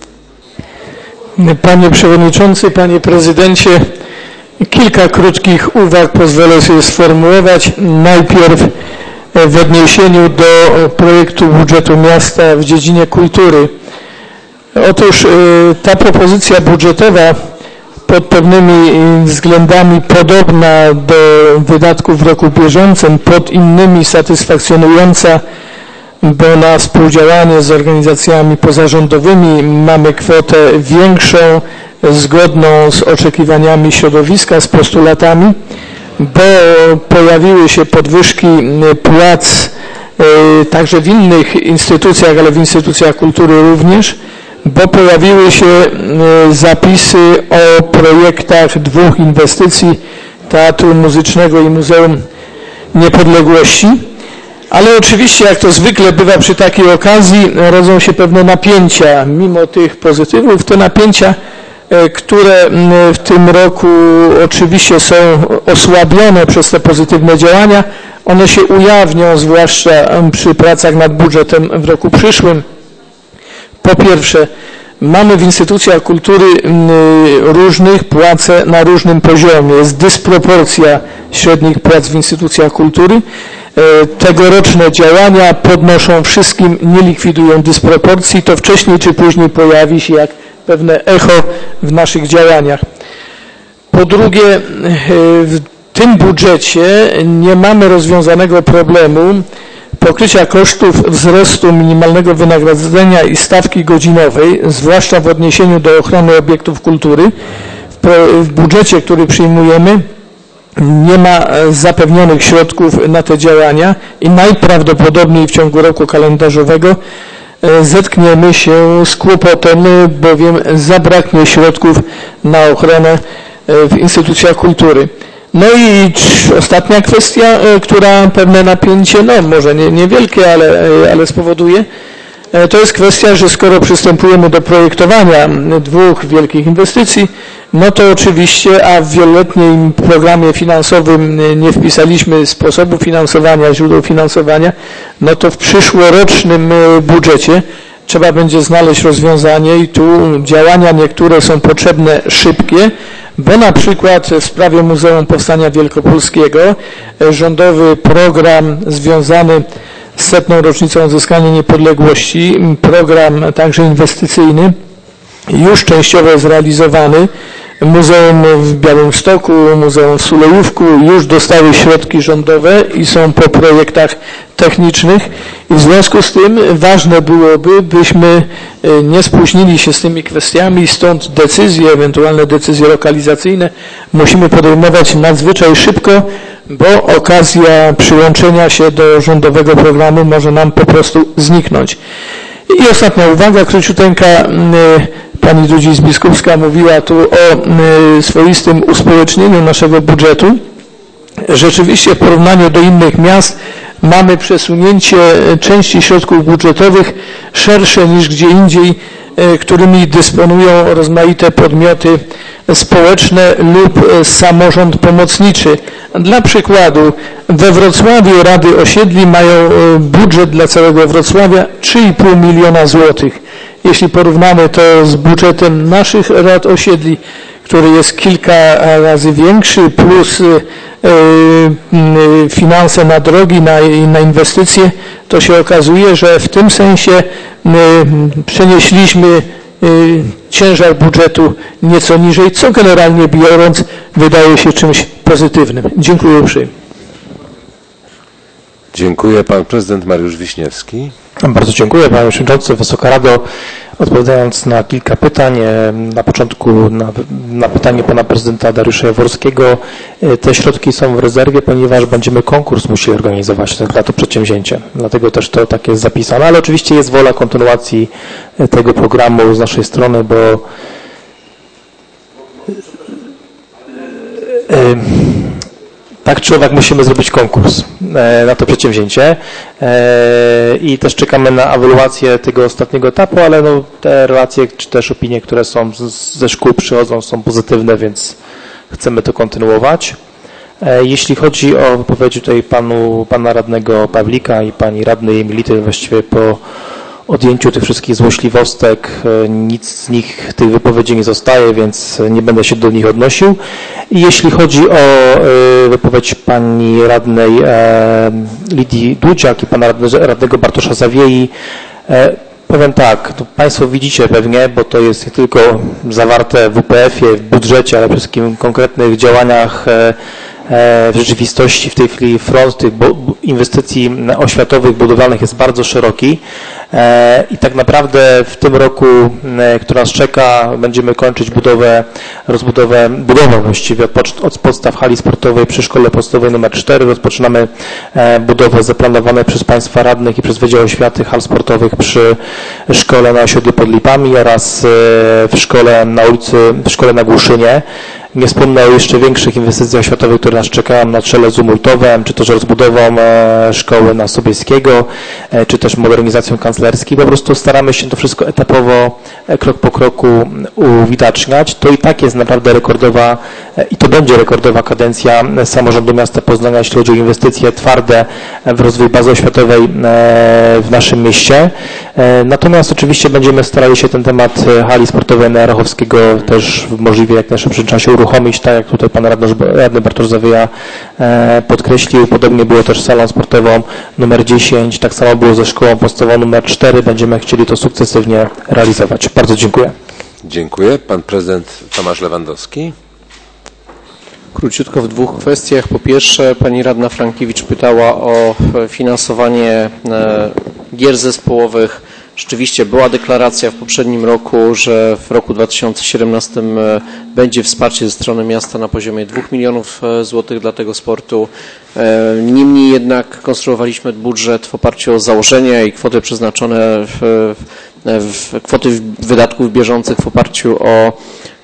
Panie Przewodniczący, Panie Prezydencie, kilka krótkich uwag pozwolę sobie sformułować. Najpierw w odniesieniu do projektu budżetu miasta w dziedzinie kultury. Otóż ta propozycja budżetowa pod pewnymi względami podobna do wydatków w roku bieżącym, pod innymi satysfakcjonująca, bo na współdziałanie z organizacjami pozarządowymi mamy kwotę większą, zgodną z oczekiwaniami środowiska, z postulatami, bo pojawiły się podwyżki płac także w innych instytucjach, ale w instytucjach kultury również, bo pojawiły się zapisy o projektach dwóch inwestycji, Teatru Muzycznego i Muzeum Niepodległości. Ale oczywiście, jak to zwykle bywa przy takiej okazji, rodzą się pewne napięcia. Mimo tych pozytywów, te napięcia, które w tym roku oczywiście są osłabione przez te pozytywne działania, one się ujawnią, zwłaszcza przy pracach nad budżetem w roku przyszłym. Po pierwsze, mamy w instytucjach kultury różnych płace na różnym poziomie. Jest dysproporcja średnich płac w instytucjach kultury. Tegoroczne działania podnoszą wszystkim, nie likwidują dysproporcji. To wcześniej czy później pojawi się jak pewne echo w naszych działaniach. Po drugie, w tym budżecie nie mamy rozwiązanego problemu pokrycia kosztów wzrostu minimalnego wynagrodzenia i stawki godzinowej, zwłaszcza w odniesieniu do ochrony obiektów kultury. W budżecie, który przyjmujemy, nie ma zapewnionych środków na te działania i najprawdopodobniej w ciągu roku kalendarzowego zetkniemy się z kłopotem, bowiem zabraknie środków na ochronę w instytucjach kultury. No i ostatnia kwestia, która pewne napięcie, no może nie, niewielkie, ale, ale spowoduje, to jest kwestia, że skoro przystępujemy do projektowania dwóch wielkich inwestycji, no to oczywiście, a w wieloletnim programie finansowym nie wpisaliśmy sposobu finansowania, źródeł finansowania, no to w przyszłorocznym budżecie trzeba będzie znaleźć rozwiązanie i tu działania niektóre są potrzebne szybkie, bo na przykład w sprawie Muzeum Powstania Wielkopolskiego rządowy program związany z setną rocznicą odzyskania niepodległości, program także inwestycyjny, już częściowo jest realizowany. Muzeum w Białymstoku, Muzeum w Sulejówku już dostały środki rządowe i są po projektach technicznych i w związku z tym ważne byłoby, byśmy nie spóźnili się z tymi kwestiami, stąd decyzje, ewentualne decyzje lokalizacyjne musimy podejmować nadzwyczaj szybko, bo okazja przyłączenia się do rządowego programu może nam po prostu zniknąć. I ostatnia uwaga, króciuteńka. Pani Dudzińsk-Biskupska mówiła tu o swoistym uspołecznieniu naszego budżetu. Rzeczywiście w porównaniu do innych miast mamy przesunięcie części środków budżetowych szersze niż gdzie indziej, którymi dysponują rozmaite podmioty społeczne lub samorząd pomocniczy. Dla przykładu we Wrocławiu Rady Osiedli mają budżet dla całego Wrocławia trzy i pół miliona złotych. Jeśli porównamy to z budżetem naszych rad osiedli, który jest kilka razy większy, plus finanse na drogi, na, na inwestycje, to się okazuje, że w tym sensie przenieśliśmy ciężar budżetu nieco niżej, co generalnie biorąc wydaje się czymś pozytywnym. Dziękuję uprzejmie. Dziękuję. Pan prezydent Mariusz Wiśniewski. Bardzo dziękuję Panie Przewodniczący, Wysoka Rado. Odpowiadając na kilka pytań, na początku na, na pytanie Pana Prezydenta Dariusza Jaworskiego, te środki są w rezerwie, ponieważ będziemy konkurs musieli organizować na to przedsięwzięcie. Dlatego też to tak jest zapisane, ale oczywiście jest wola kontynuacji tego programu z naszej strony, bo tak czy owak musimy zrobić konkurs na to przedsięwzięcie i też czekamy na ewaluację tego ostatniego etapu, ale no te relacje czy też opinie, które są ze szkół przychodzą, są pozytywne, więc chcemy to kontynuować. Jeśli chodzi o wypowiedzi tutaj panu, pana radnego Pawlika i pani radnej Emility, właściwie po odjęciu tych wszystkich złośliwostek, nic z nich, tych wypowiedzi nie zostaje, więc nie będę się do nich odnosił. I jeśli chodzi o wypowiedź pani radnej Lidii Dudziak i pana radnego Bartosza Zawiei, powiem tak, to Państwo widzicie pewnie, bo to jest nie tylko zawarte w U P F-ie, w budżecie, ale przede wszystkim w konkretnych działaniach w rzeczywistości w tej chwili front tych inwestycji oświatowych, budowlanych jest bardzo szeroki i tak naprawdę w tym roku, który nas czeka, będziemy kończyć budowę, rozbudowę, budowę właściwie od, od podstaw hali sportowej przy szkole podstawowej numer cztery. Rozpoczynamy budowę zaplanowaną przez Państwa radnych i przez Wydział Oświaty hal sportowych przy szkole na osiedlu pod Lipami oraz w szkole na ulicy, w szkole na Głuszynie. Nie wspomnę o jeszcze większych inwestycjach oświatowych, które nas czekają na czele z Umultowem, czy też rozbudową szkoły na Sobieskiego, czy też modernizacją kanclerskiej. Po prostu staramy się to wszystko etapowo, krok po kroku uwidaczniać. To i tak jest naprawdę rekordowa i to będzie rekordowa kadencja samorządu miasta Poznania, jeśli chodzi o inwestycje twarde w rozwój bazy oświatowej w naszym mieście. Natomiast oczywiście będziemy starali się ten temat hali sportowej na Rachowskiego też w możliwie jak najszybszym czasie uruchomić, tak jak tutaj pan radny Bartosz Zawieja podkreślił. Podobnie było też z salą sportową numer dziesięć, tak samo było ze szkołą podstawową numer cztery. Będziemy chcieli to sukcesywnie realizować. Bardzo dziękuję. Dziękuję. Pan prezydent Tomasz Lewandowski. Króciutko w dwóch kwestiach. Po pierwsze, pani radna Frankiewicz pytała o finansowanie gier zespołowych. Rzeczywiście była deklaracja w poprzednim roku, że w roku dwa tysiące siedemnastym będzie wsparcie ze strony miasta na poziomie dwóch milionów złotych dla tego sportu. Niemniej jednak konstruowaliśmy budżet w oparciu o założenia i kwoty przeznaczone w, w kwoty wydatków bieżących w oparciu o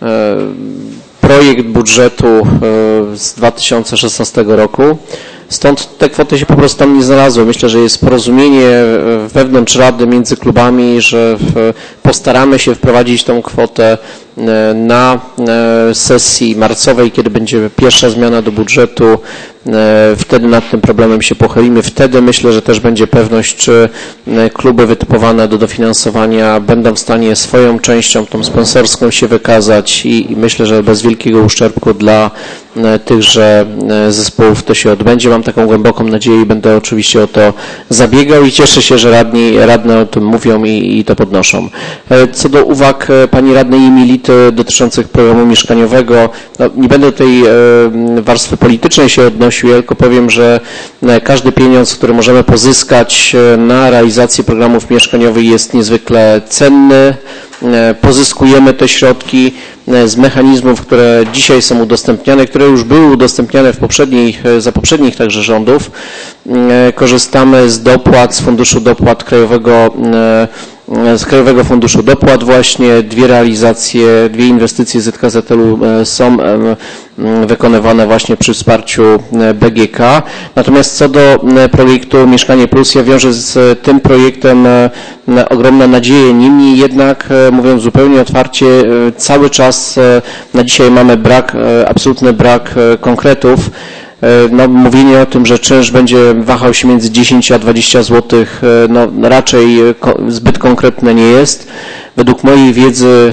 projekt budżetu z dwa tysiące szesnastego roku. Stąd te kwoty się po prostu tam nie znalazły. Myślę, że jest porozumienie wewnątrz Rady między klubami, że postaramy się wprowadzić tą kwotę na sesji marcowej, kiedy będzie pierwsza zmiana do budżetu. Wtedy nad tym problemem się pochylimy. Wtedy myślę, że też będzie pewność, czy kluby wytypowane do dofinansowania będą w stanie swoją częścią, tą sponsorską się wykazać i myślę, że bez wielkiego uszczerbku dla tychże zespołów to się odbędzie. Mam taką głęboką nadzieję i będę oczywiście o to zabiegał i cieszę się, że radni, radne o tym mówią i, i to podnoszą. Co do uwag pani radnej Emility dotyczących programu mieszkaniowego, no, nie będę tej warstwy politycznej się odnosił, ja tylko powiem, że każdy pieniądz, który możemy pozyskać na realizację programów mieszkaniowych jest niezwykle cenny. Pozyskujemy te środki z mechanizmów, które dzisiaj są udostępniane, które już były udostępniane w poprzednich, za poprzednich także rządów. Korzystamy z dopłat, z Funduszu Dopłat Krajowego, z Krajowego Funduszu Dopłat właśnie. Dwie realizacje, dwie inwestycje Z K Z L-u są wykonywane właśnie przy wsparciu B G K. Natomiast co do projektu Mieszkanie Plus, ja wiążę z tym projektem ogromne nadzieje. Niemniej jednak, mówiąc zupełnie otwarcie, cały czas na dzisiaj mamy brak, absolutny brak konkretów. No, mówienie o tym, że czynsz będzie wahał się między dziesięć a dwadzieścia złotych, no, raczej zbyt konkretne nie jest. Według mojej wiedzy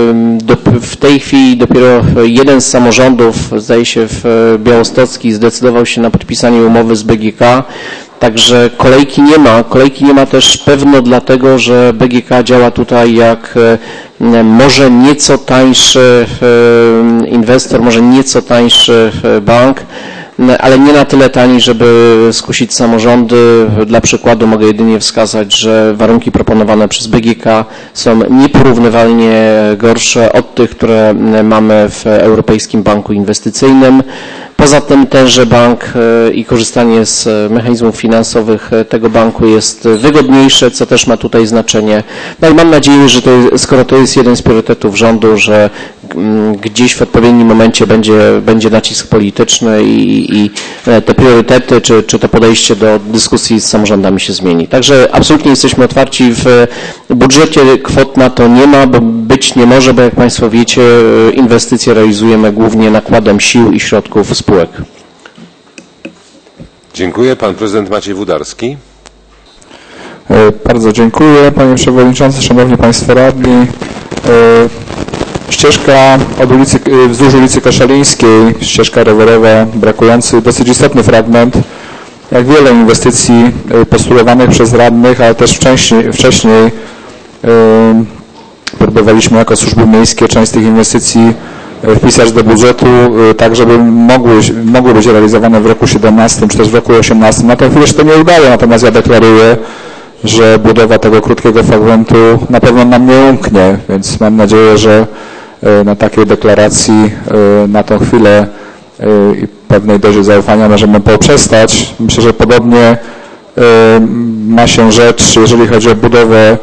w tej chwili dopiero jeden z samorządów, zdaje się w Białostocki, zdecydował się na podpisanie umowy z B G K. Także kolejki nie ma. Kolejki nie ma też pewno dlatego, że B G K działa tutaj jak może nieco tańszy inwestor, może nieco tańszy bank, ale nie na tyle tani, żeby skusić samorządy. Dla przykładu mogę jedynie wskazać, że warunki proponowane przez B G K są nieporównywalnie gorsze od tych, które mamy w Europejskim Banku Inwestycyjnym. Poza tym tenże bank i korzystanie z mechanizmów finansowych tego banku jest wygodniejsze, co też ma tutaj znaczenie. No i mam nadzieję, że to jest, skoro to jest jeden z priorytetów rządu, że gdzieś w odpowiednim momencie będzie, będzie nacisk polityczny i, i te priorytety, czy, czy to podejście do dyskusji z samorządami się zmieni. Także absolutnie jesteśmy otwarci. W budżecie kwot na to nie ma, bo być nie może, bo jak Państwo wiecie, inwestycje realizujemy głównie nakładem sił i środków spółek. Dziękuję. Pan prezydent Maciej Wódarski. Bardzo dziękuję, panie przewodniczący, szanowni państwo radni. Ścieżka od ulicy, wzdłuż ulicy Koszalińskiej, ścieżka rowerowa, brakujący dosyć istotny fragment. Jak wiele inwestycji postulowanych przez radnych, ale też wcześniej, wcześniej próbowaliśmy jako służby miejskie część z tych inwestycji wpisać do budżetu, tak żeby mogły, mogły być realizowane w roku siedemnastym czy też w roku osiemnastym. Na tę chwilę się to nie udaje, natomiast ja deklaruję, że budowa tego krótkiego fragmentu na pewno nam nie umknie, więc mam nadzieję, że na takiej deklaracji na tą chwilę i pewnej dozie zaufania możemy poprzestać. Myślę, że podobnie ma się rzecz, jeżeli chodzi o budowę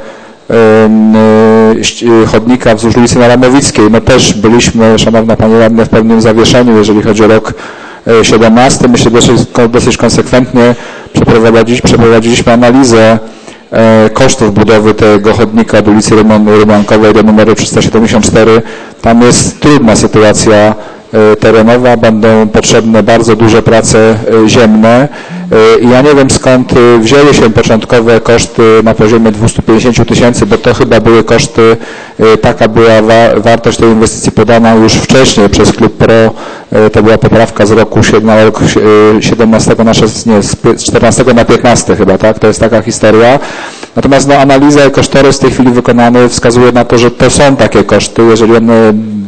chodnika wzdłuż ulicy Naramowickiej. No też byliśmy, szanowna pani radna, w pewnym zawieszeniu, jeżeli chodzi o rok siedemnasty. Myślę, że dosyć, dosyć konsekwentnie przeprowadziliśmy analizę kosztów budowy tego chodnika od ulicy Rymankowej do numeru trzysta siedemdziesiąt cztery. Tam jest trudna sytuacja terenowa, będą potrzebne bardzo duże prace ziemne i ja nie wiem, skąd wzięły się początkowe koszty na poziomie dwieście pięćdziesiąt tysięcy, bo to chyba były koszty, taka była wa wartość tej inwestycji podana już wcześniej przez Klub Pro, to była poprawka z roku na rok siedemnastego na szesnastego, nie, z czternastego na piętnasty chyba, tak? To jest taka historia. Natomiast no, analiza i kosztorys w tej chwili wykonany wskazuje na to, że to są takie koszty. Jeżeli one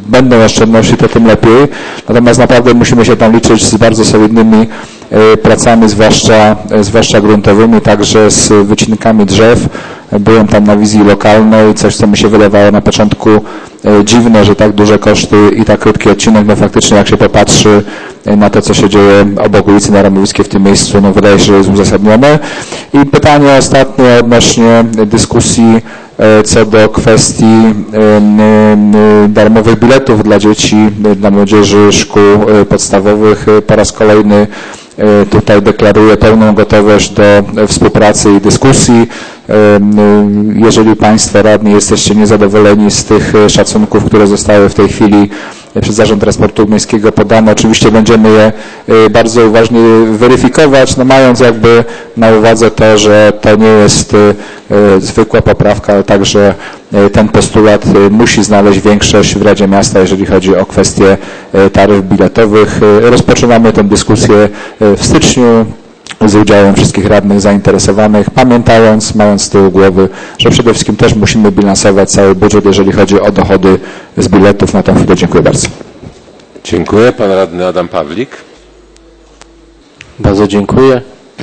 będą oszczędności, to tym lepiej. Natomiast naprawdę musimy się tam liczyć z bardzo solidnymi pracami, zwłaszcza, zwłaszcza gruntowymi, także z wycinkami drzew. Byłem tam na wizji lokalnej, coś co mi się wydawało na początku dziwne, że tak duże koszty i tak krótki odcinek, no faktycznie jak się popatrzy na to, co się dzieje obok ulicy Narodowskiej w tym miejscu, no wydaje się, że jest uzasadnione. I pytanie ostatnie odnośnie dyskusji co do kwestii darmowych biletów dla dzieci, dla młodzieży szkół podstawowych. Po raz kolejny tutaj deklaruję pełną gotowość do współpracy i dyskusji. Jeżeli Państwo radni jesteście niezadowoleni z tych szacunków, które zostały w tej chwili przez Zarząd Transportu Miejskiego podane, oczywiście będziemy je bardzo uważnie weryfikować, no mając jakby na uwadze to, że to nie jest zwykła poprawka, ale także ten postulat musi znaleźć większość w Radzie Miasta, jeżeli chodzi o kwestie taryf biletowych. Rozpoczynamy tę dyskusję w styczniu z udziałem wszystkich radnych zainteresowanych, pamiętając, mając z tyłu głowy, że przede wszystkim też musimy bilansować cały budżet, jeżeli chodzi o dochody z biletów. Na tę chwilę dziękuję bardzo. Dziękuję. Pan radny Adam Pawlik. Bardzo dziękuję.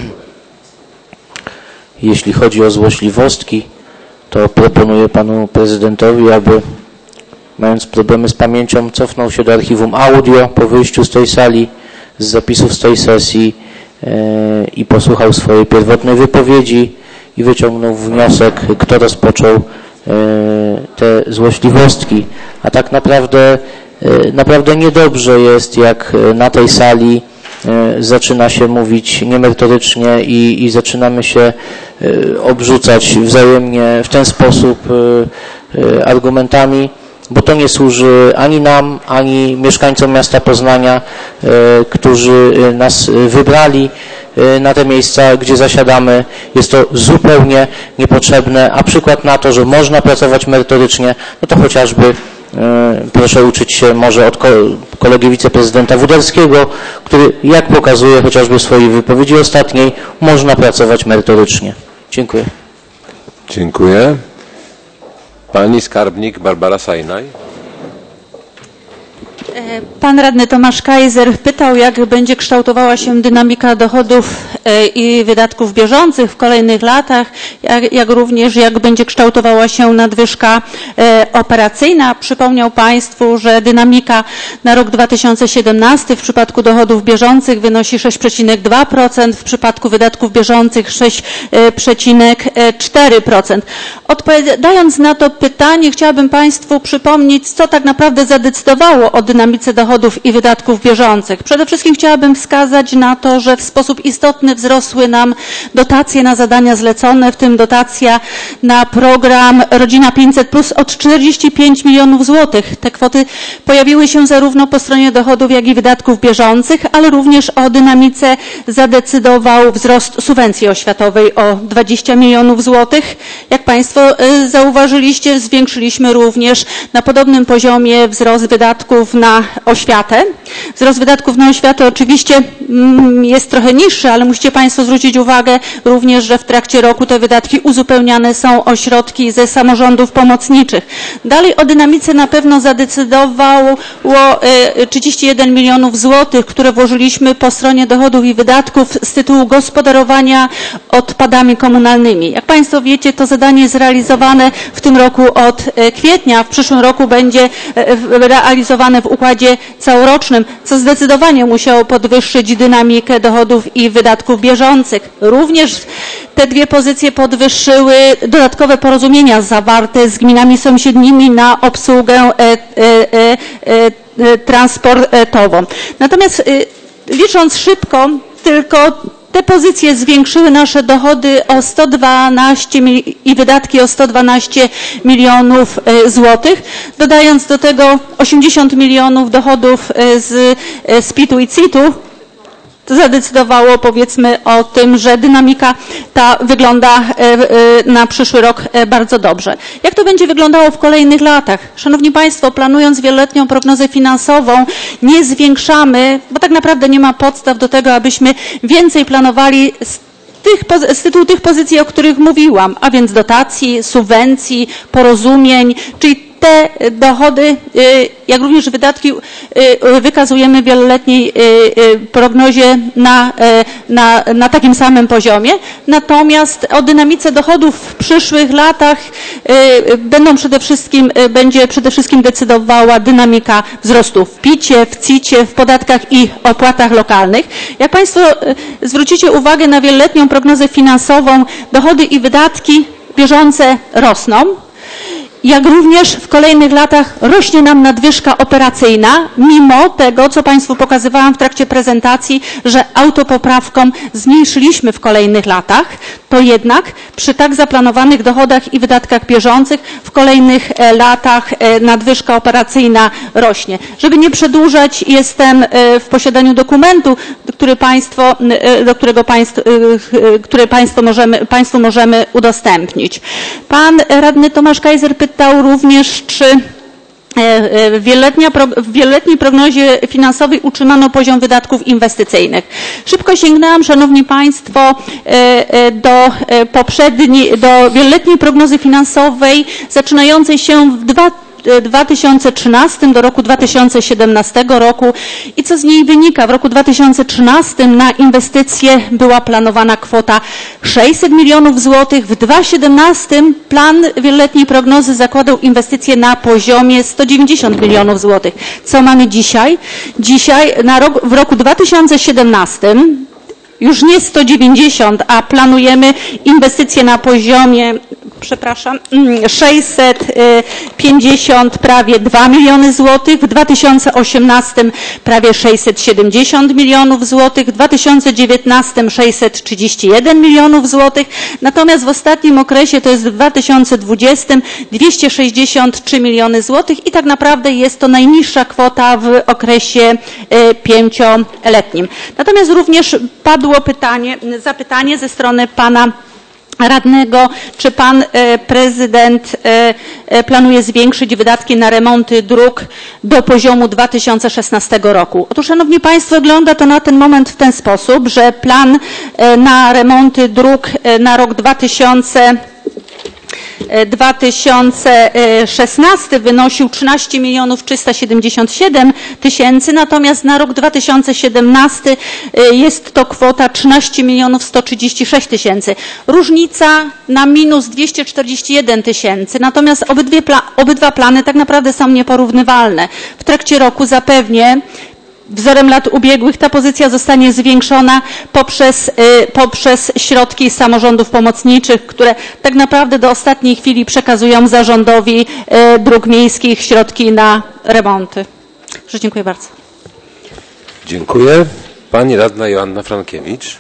Jeśli chodzi o złośliwostki, to proponuję panu prezydentowi, aby mając problemy z pamięcią, cofnął się do archiwum audio po wyjściu z tej sali, z zapisów z tej sesji i posłuchał swojej pierwotnej wypowiedzi i wyciągnął wniosek, kto rozpoczął te złośliwostki. A tak naprawdę, naprawdę niedobrze jest, jak na tej sali zaczyna się mówić niemerytorycznie i, i zaczynamy się obrzucać wzajemnie w ten sposób argumentami, bo to nie służy ani nam, ani mieszkańcom miasta Poznania, którzy nas wybrali na te miejsca, gdzie zasiadamy. Jest to zupełnie niepotrzebne, a przykład na to, że można pracować merytorycznie, no to chociażby proszę uczyć się może od kolegi wiceprezydenta Wudarskiego, który, jak pokazuje chociażby w swojej wypowiedzi ostatniej, można pracować merytorycznie. Dziękuję. Dziękuję. Pani skarbnik Barbara Sajnaj. Pan radny Tomasz Kaiser pytał, jak będzie kształtowała się dynamika dochodów i wydatków bieżących w kolejnych latach, jak, jak również jak będzie kształtowała się nadwyżka operacyjna. Przypomniał Państwu, że dynamika na rok dwa tysiące siedemnasty w przypadku dochodów bieżących wynosi sześć przecinek dwa procent, w przypadku wydatków bieżących sześć przecinek cztery procent. Odpowiadając na to pytanie, chciałabym Państwu przypomnieć, co tak naprawdę zadecydowało o dynamice dochodów i wydatków bieżących. Przede wszystkim chciałabym wskazać na to, że w sposób istotny wzrosły nam dotacje na zadania zlecone, w tym dotacja na program Rodzina pięćset plus o czterdzieści pięć milionów złotych. Te kwoty pojawiły się zarówno po stronie dochodów, jak i wydatków bieżących, ale również o dynamice zadecydował wzrost subwencji oświatowej o dwadzieścia milionów złotych. Jak Państwo zauważyliście, zwiększyliśmy również na podobnym poziomie wzrost wydatków na oświatę. Wzrost wydatków na oświatę oczywiście jest trochę niższy, ale musicie Państwo zwrócić uwagę również, że w trakcie roku te wydatki uzupełniane są o środki ze samorządów pomocniczych. Dalej o dynamice na pewno zadecydowało trzydzieści jeden milionów złotych, które włożyliśmy po stronie dochodów i wydatków z tytułu gospodarowania odpadami komunalnymi. Jak Państwo wiecie, to zadanie jest realizowane w tym roku od kwietnia, w przyszłym roku będzie realizowane w układzie całorocznym, co zdecydowanie musiało podwyższyć dynamikę dochodów i wydatków bieżących. Również te dwie pozycje podwyższyły dodatkowe porozumienia zawarte z gminami sąsiednimi na obsługę e, e, e, e, transportową. Natomiast e, licząc szybko, tylko te pozycje zwiększyły nasze dochody o sto dwanaście i wydatki o sto dwanaście milionów złotych, dodając do tego osiemdziesiąt milionów dochodów z, z pitu i citu. To zadecydowało, powiedzmy, o tym, że dynamika ta wygląda na przyszły rok bardzo dobrze. Jak to będzie wyglądało w kolejnych latach? Szanowni Państwo, planując wieloletnią prognozę finansową, nie zwiększamy, bo tak naprawdę nie ma podstaw do tego, abyśmy więcej planowali z tych, z tytułu tych pozycji, o których mówiłam, a więc dotacji, subwencji, porozumień, czyli te dochody, jak również wydatki wykazujemy w wieloletniej prognozie na, na, na takim samym poziomie. Natomiast o dynamice dochodów w przyszłych latach będą przede wszystkim, będzie przede wszystkim decydowała dynamika wzrostu w picie, w cicie, w podatkach i opłatach lokalnych. Jak Państwo zwrócicie uwagę na wieloletnią prognozę finansową, dochody i wydatki bieżące rosną. Jak również w kolejnych latach rośnie nam nadwyżka operacyjna, mimo tego, co Państwu pokazywałam w trakcie prezentacji, że autopoprawką zmniejszyliśmy w kolejnych latach, to jednak przy tak zaplanowanych dochodach i wydatkach bieżących w kolejnych latach nadwyżka operacyjna rośnie. Żeby nie przedłużać, jestem w posiadaniu dokumentu, który państwo, do którego państw, który państwo możemy, Państwu możemy udostępnić. Pan radny Tomasz Kaiser pytał również, czy w wieloletniej, w wieloletniej prognozie finansowej utrzymano poziom wydatków inwestycyjnych. Szybko sięgnęłam, Szanowni Państwo, do poprzedniej, do wieloletniej prognozy finansowej zaczynającej się w dwa tysiące trzynastym do roku dwa tysiące siedemnastego roku i co z niej wynika? W roku dwa tysiące trzynastym na inwestycje była planowana kwota sześćset milionów złotych, w dwa tysiące siedemnastym plan wieloletniej prognozy zakładał inwestycje na poziomie sto dziewięćdziesiąt milionów złotych. Co mamy dzisiaj? Dzisiaj na rok, w roku dwa tysiące siedemnastym już nie sto dziewięćdziesiąt, a planujemy inwestycje na poziomie, przepraszam, sześćset pięćdziesiąt, prawie dwa miliony złotych, w dwa tysiące osiemnastym prawie sześćset siedemdziesiąt milionów złotych, w dwa tysiące dziewiętnastym sześćset trzydzieści jeden milionów złotych, natomiast w ostatnim okresie, to jest w dwa tysiące dwudziestym, dwieście sześćdziesiąt trzy miliony złotych i tak naprawdę jest to najniższa kwota w okresie pięcioletnim. Natomiast również padło pytanie, zapytanie ze strony pana radnego, czy pan prezydent planuje zwiększyć wydatki na remonty dróg do poziomu dwa tysiące szesnastego roku. Otóż, Szanowni Państwo, wygląda to na ten moment w ten sposób, że plan na remonty dróg na rok dwa tysiące dwa tysiące szesnasty wynosił trzynaście milionów trzysta siedemdziesiąt siedem tysięcy, natomiast na rok dwa tysiące siedemnasty jest to kwota trzynaście milionów sto trzydzieści sześć tysięcy. Różnica na minus dwieście czterdzieści jeden tysięcy, natomiast obydwie, obydwa plany tak naprawdę są nieporównywalne. W trakcie roku zapewnie wzorem lat ubiegłych ta pozycja zostanie zwiększona poprzez, poprzez środki samorządów pomocniczych, które tak naprawdę do ostatniej chwili przekazują zarządowi dróg miejskich środki na remonty. Dziękuję bardzo. Dziękuję. Pani radna Joanna Frankiewicz.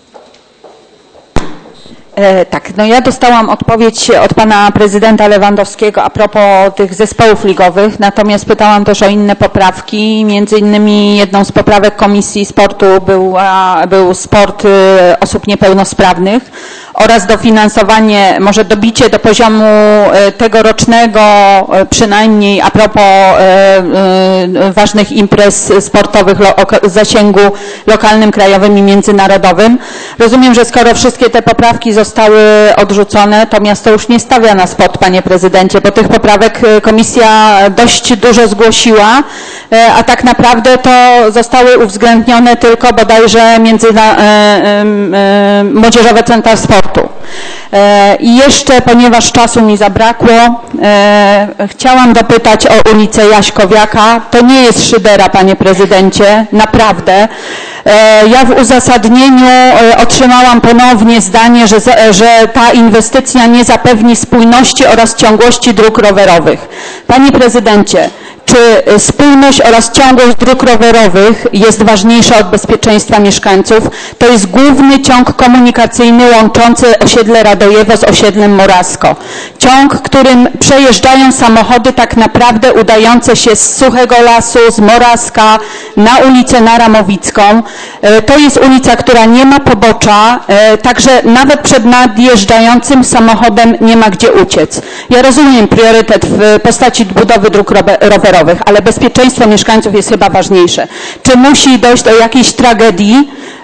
E, tak, no ja dostałam odpowiedź od pana prezydenta Lewandowskiego a propos tych zespołów ligowych, natomiast pytałam też o inne poprawki, między innymi jedną z poprawek Komisji Sportu był, a, był sport y, osób niepełnosprawnych oraz dofinansowanie, może dobicie do poziomu y, tegorocznego y, przynajmniej a propos y, y, ważnych imprez sportowych lo, o zasięgu lokalnym, krajowym i międzynarodowym. Rozumiem, że skoro wszystkie te poprawki zostały zostały odrzucone, to miasto już nie stawia na spot, panie prezydencie, bo tych poprawek komisja dość dużo zgłosiła, a tak naprawdę to zostały uwzględnione tylko bodajże między na, e, e, Młodzieżowe Centra Sportu. E, I jeszcze, ponieważ czasu mi zabrakło, e, chciałam dopytać o ulicę Jaśkowiaka. To nie jest szydera, panie prezydencie, naprawdę. Ja w uzasadnieniu otrzymałam ponownie zdanie, że, że ta inwestycja nie zapewni spójności oraz ciągłości dróg rowerowych. Panie prezydencie, czy spójność oraz ciągłość dróg rowerowych jest ważniejsza od bezpieczeństwa mieszkańców? To jest główny ciąg komunikacyjny łączący osiedle Radojewo z osiedlem Morasko. Ciąg, którym przejeżdżają samochody tak naprawdę udające się z Suchego Lasu, z Moraska na ulicę Naramowicką. To jest ulica, która nie ma pobocza, także nawet przed nadjeżdżającym samochodem nie ma gdzie uciec. Ja rozumiem priorytet w postaci budowy dróg rowerowych, ale bezpieczeństwo mieszkańców jest chyba ważniejsze. Czy musi dojść do jakiejś tragedii,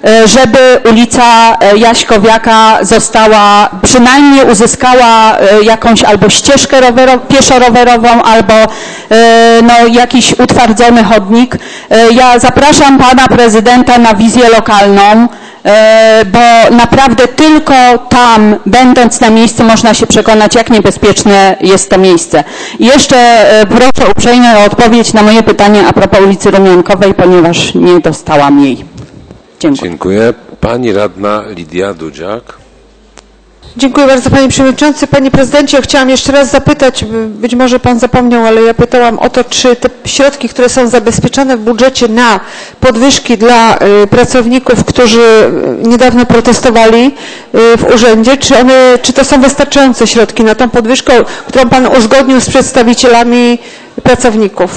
żeby ulica Jaśkowiaka została, przynajmniej uzyskała jakąś albo ścieżkę rowerow, pieszo-rowerową, albo no, jakiś utwardzony chodnik. Ja zapraszam pana prezydenta na wizję lokalną, bo naprawdę tylko tam, będąc na miejscu, można się przekonać, jak niebezpieczne jest to miejsce. I jeszcze proszę uprzejmie o odpowiedź na moje pytanie a propos ulicy Rumiankowej, ponieważ nie dostałam jej. Dziękuję. Dziękuję. Pani radna Lidia Dudziak. Dziękuję bardzo panie przewodniczący. Panie prezydencie, chciałam jeszcze raz zapytać, być może pan zapomniał, ale ja pytałam o to, czy te środki, które są zabezpieczone w budżecie na podwyżki dla y, pracowników, którzy niedawno protestowali y, w urzędzie, czy one, czy to są wystarczające środki na tą podwyżkę, którą pan uzgodnił z przedstawicielami pracowników?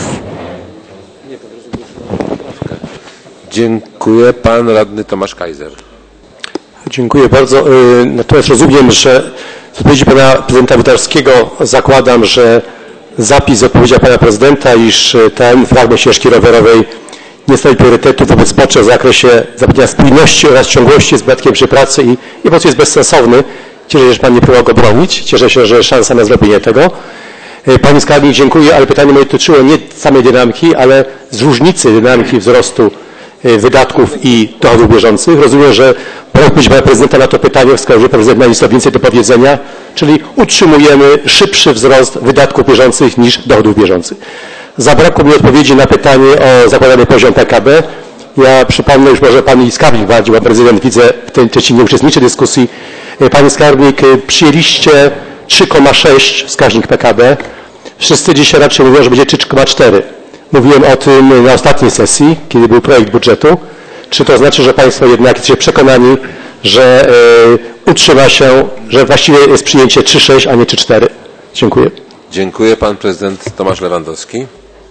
Dziękuję. Pan radny Tomasz Kaiser. Dziękuję bardzo. Natomiast rozumiem, że z odpowiedzi pana prezydenta Włodarskiego zakładam, że zapis z odpowiedzi pana prezydenta, iż ten fragment ścieżki rowerowej nie stanowi priorytetu wobec potrzeb w zakresie zapewnienia spójności oraz ciągłości z wydatkiem przy pracy i, i po prostu jest bezsensowny. Cieszę się, że pan nie próbował go bronić. Cieszę się, że jest szansa na zrobienie tego. Pani skarbnik, dziękuję, ale pytanie moje dotyczyło nie samej dynamiki, ale z różnicy dynamiki wzrostu wydatków i dochodów bieżących. Rozumiem, że po odpowiedzi pana prezydenta na to pytanie wskazał, że prezydent ma nieco więcej do powiedzenia, czyli utrzymujemy szybszy wzrost wydatków bieżących niż dochodów bieżących. Zabrakło mi odpowiedzi na pytanie o zakładany poziom P K B. Ja przypomnę, już może pan skarbnik bardziej, bo prezydent widzę w tej części nie uczestniczy w dyskusji. Panie skarbnik, przyjęliście trzy przecinek sześć wskaźnik P K B. Wszyscy dzisiaj raczej mówią, że będzie trzy przecinek cztery. Mówiłem o tym na ostatniej sesji, kiedy był projekt budżetu. Czy to znaczy, że państwo jednak jesteście przekonani, że y, utrzyma się, że właściwie jest przyjęcie trzy przecinek sześć, a nie trzy przecinek cztery? Dziękuję. Dziękuję. Pan prezydent Tomasz Lewandowski.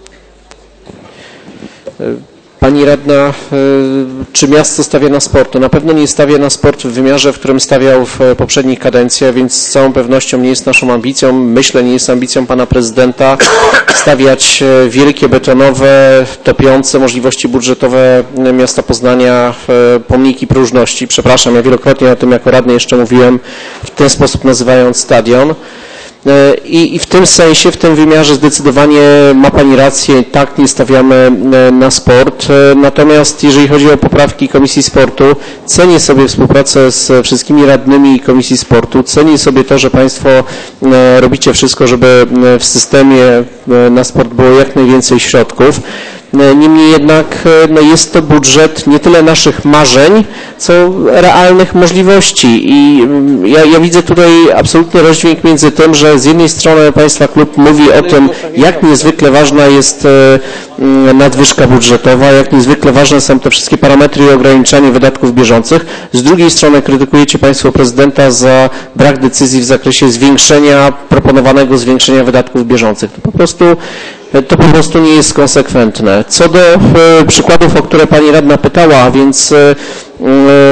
Pani radna, czy miasto stawia na sport? To na pewno nie stawia na sport w wymiarze, w którym stawiał w poprzednich kadencjach, więc z całą pewnością nie jest naszą ambicją, myślę, nie jest ambicją pana prezydenta stawiać wielkie, betonowe, topiące możliwości budżetowe miasta Poznania pomniki próżności. Przepraszam, ja wielokrotnie o tym jako radny jeszcze mówiłem, w ten sposób nazywając stadion. I, I w tym sensie, w tym wymiarze zdecydowanie ma pani rację, tak nie stawiamy na sport. Natomiast jeżeli chodzi o poprawki Komisji Sportu, cenię sobie współpracę z wszystkimi radnymi Komisji Sportu, cenię sobie to, że państwo robicie wszystko, żeby w systemie na sport było jak najwięcej środków. Niemniej jednak no jest to budżet nie tyle naszych marzeń, co realnych możliwości i ja, ja widzę tutaj absolutny rozdźwięk między tym, że z jednej strony państwa klub mówi o tym, jak niezwykle ważna jest nadwyżka budżetowa, jak niezwykle ważne są te wszystkie parametry i ograniczanie wydatków bieżących, z drugiej strony krytykujecie państwo prezydenta za brak decyzji w zakresie zwiększenia, proponowanego zwiększenia wydatków bieżących. To po prostu To po prostu nie jest konsekwentne. Co do e, przykładów, o które pani radna pytała, a więc e, e,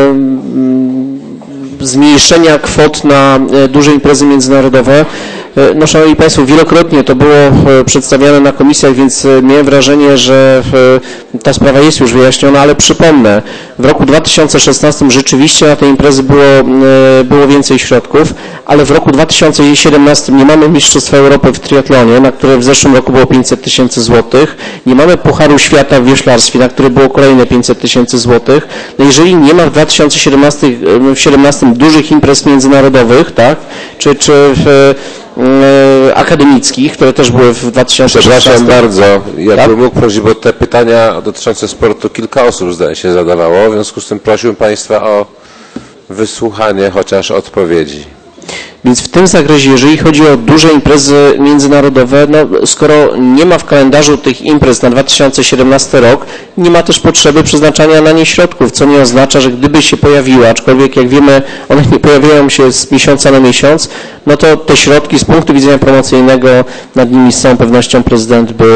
zmniejszenia kwot na e, duże imprezy międzynarodowe, no szanowni państwo, wielokrotnie to było przedstawiane na komisjach, więc miałem wrażenie, że ta sprawa jest już wyjaśniona, ale przypomnę, w roku dwa tysiące szesnastym rzeczywiście na te imprezy było, było więcej środków, ale w roku dwa tysiące siedemnastym nie mamy Mistrzostwa Europy w triatlonie, na które w zeszłym roku było pięćset tysięcy złotych, nie mamy Pucharu Świata w wioślarstwie, na które było kolejne pięćset tysięcy złotych. No jeżeli nie ma w dwa tysiące siedemnastym dużych imprez międzynarodowych, tak, czy, czy w akademickich, które też były w dwa tysiące szesnastym. Przepraszam bardzo, ja tak? bym mógł prosić, bo te pytania dotyczące sportu kilka osób zdaje się zadawało, w związku z tym prosiłbym państwa o wysłuchanie chociaż odpowiedzi. Więc w tym zakresie, jeżeli chodzi o duże imprezy międzynarodowe, no skoro nie ma w kalendarzu tych imprez na dwa tysiące siedemnasty rok, nie ma też potrzeby przeznaczania na nie środków, co nie oznacza, że gdyby się pojawiła, aczkolwiek jak wiemy, one nie pojawiają się z miesiąca na miesiąc, no to te środki z punktu widzenia promocyjnego nad nimi z całą pewnością prezydent by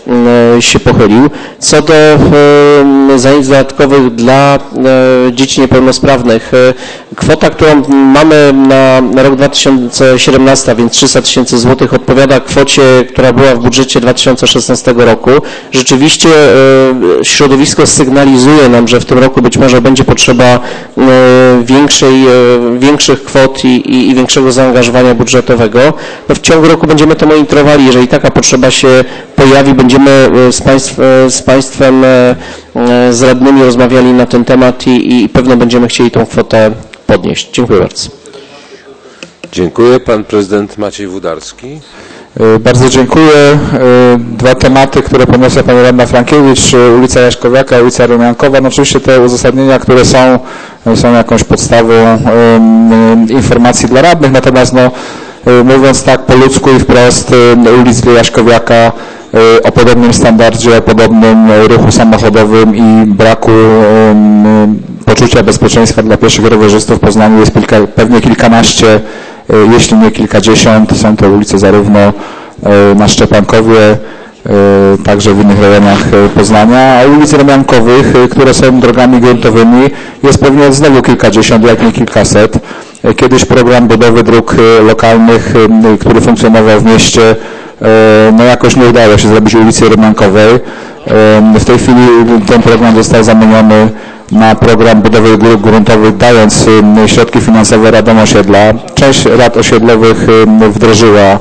się pochylił. Co do zajęć dodatkowych dla dzieci niepełnosprawnych, kwota, którą mamy na, na rok dwa tysiące siedemnasty, a więc trzysta tysięcy złotych, odpowiada kwocie, która była w budżecie dwa tysiące szesnastego roku. Rzeczywiście środowisko sygnalizuje nam, że w tym roku być może będzie potrzeba większej, większych kwot i, i, i większego zaangażowania budżetowego. No w ciągu roku będziemy to monitorowali. Jeżeli taka potrzeba się pojawi, będziemy z, państw, z Państwem, z radnymi rozmawiali na ten temat i, i pewno będziemy chcieli tą kwotę podnieść. Dziękuję bardzo. Dziękuję. Pan prezydent Maciej Wudarski. Bardzo dziękuję. Dwa tematy, które podniosła pani radna Frankiewicz, ulica Jaśkowiaka, ulica Rumiankowa. No oczywiście te uzasadnienia, które są, są jakąś podstawą um, informacji dla radnych, natomiast no, mówiąc tak po ludzku i wprost, ulicy Jaśkowiaka o podobnym standardzie, o podobnym ruchu samochodowym i braku um, poczucia bezpieczeństwa dla pieszych rowerzystów w Poznaniu jest kilka, pewnie kilkanaście, jeśli nie kilkadziesiąt. Są to ulice zarówno na Szczepankowie, także w innych rejonach Poznania, a ulic Romiankowych, które są drogami gruntowymi, jest pewnie znowu kilkadziesiąt, jak nie kilkaset. Kiedyś program budowy dróg lokalnych, który funkcjonował w mieście, no jakoś nie udało się zrobić ulicy Romiankowej. W tej chwili ten program został zamieniony na program budowy dróg gruntowych, dając środki finansowe radom osiedla. Część rad osiedlowych wdrożyła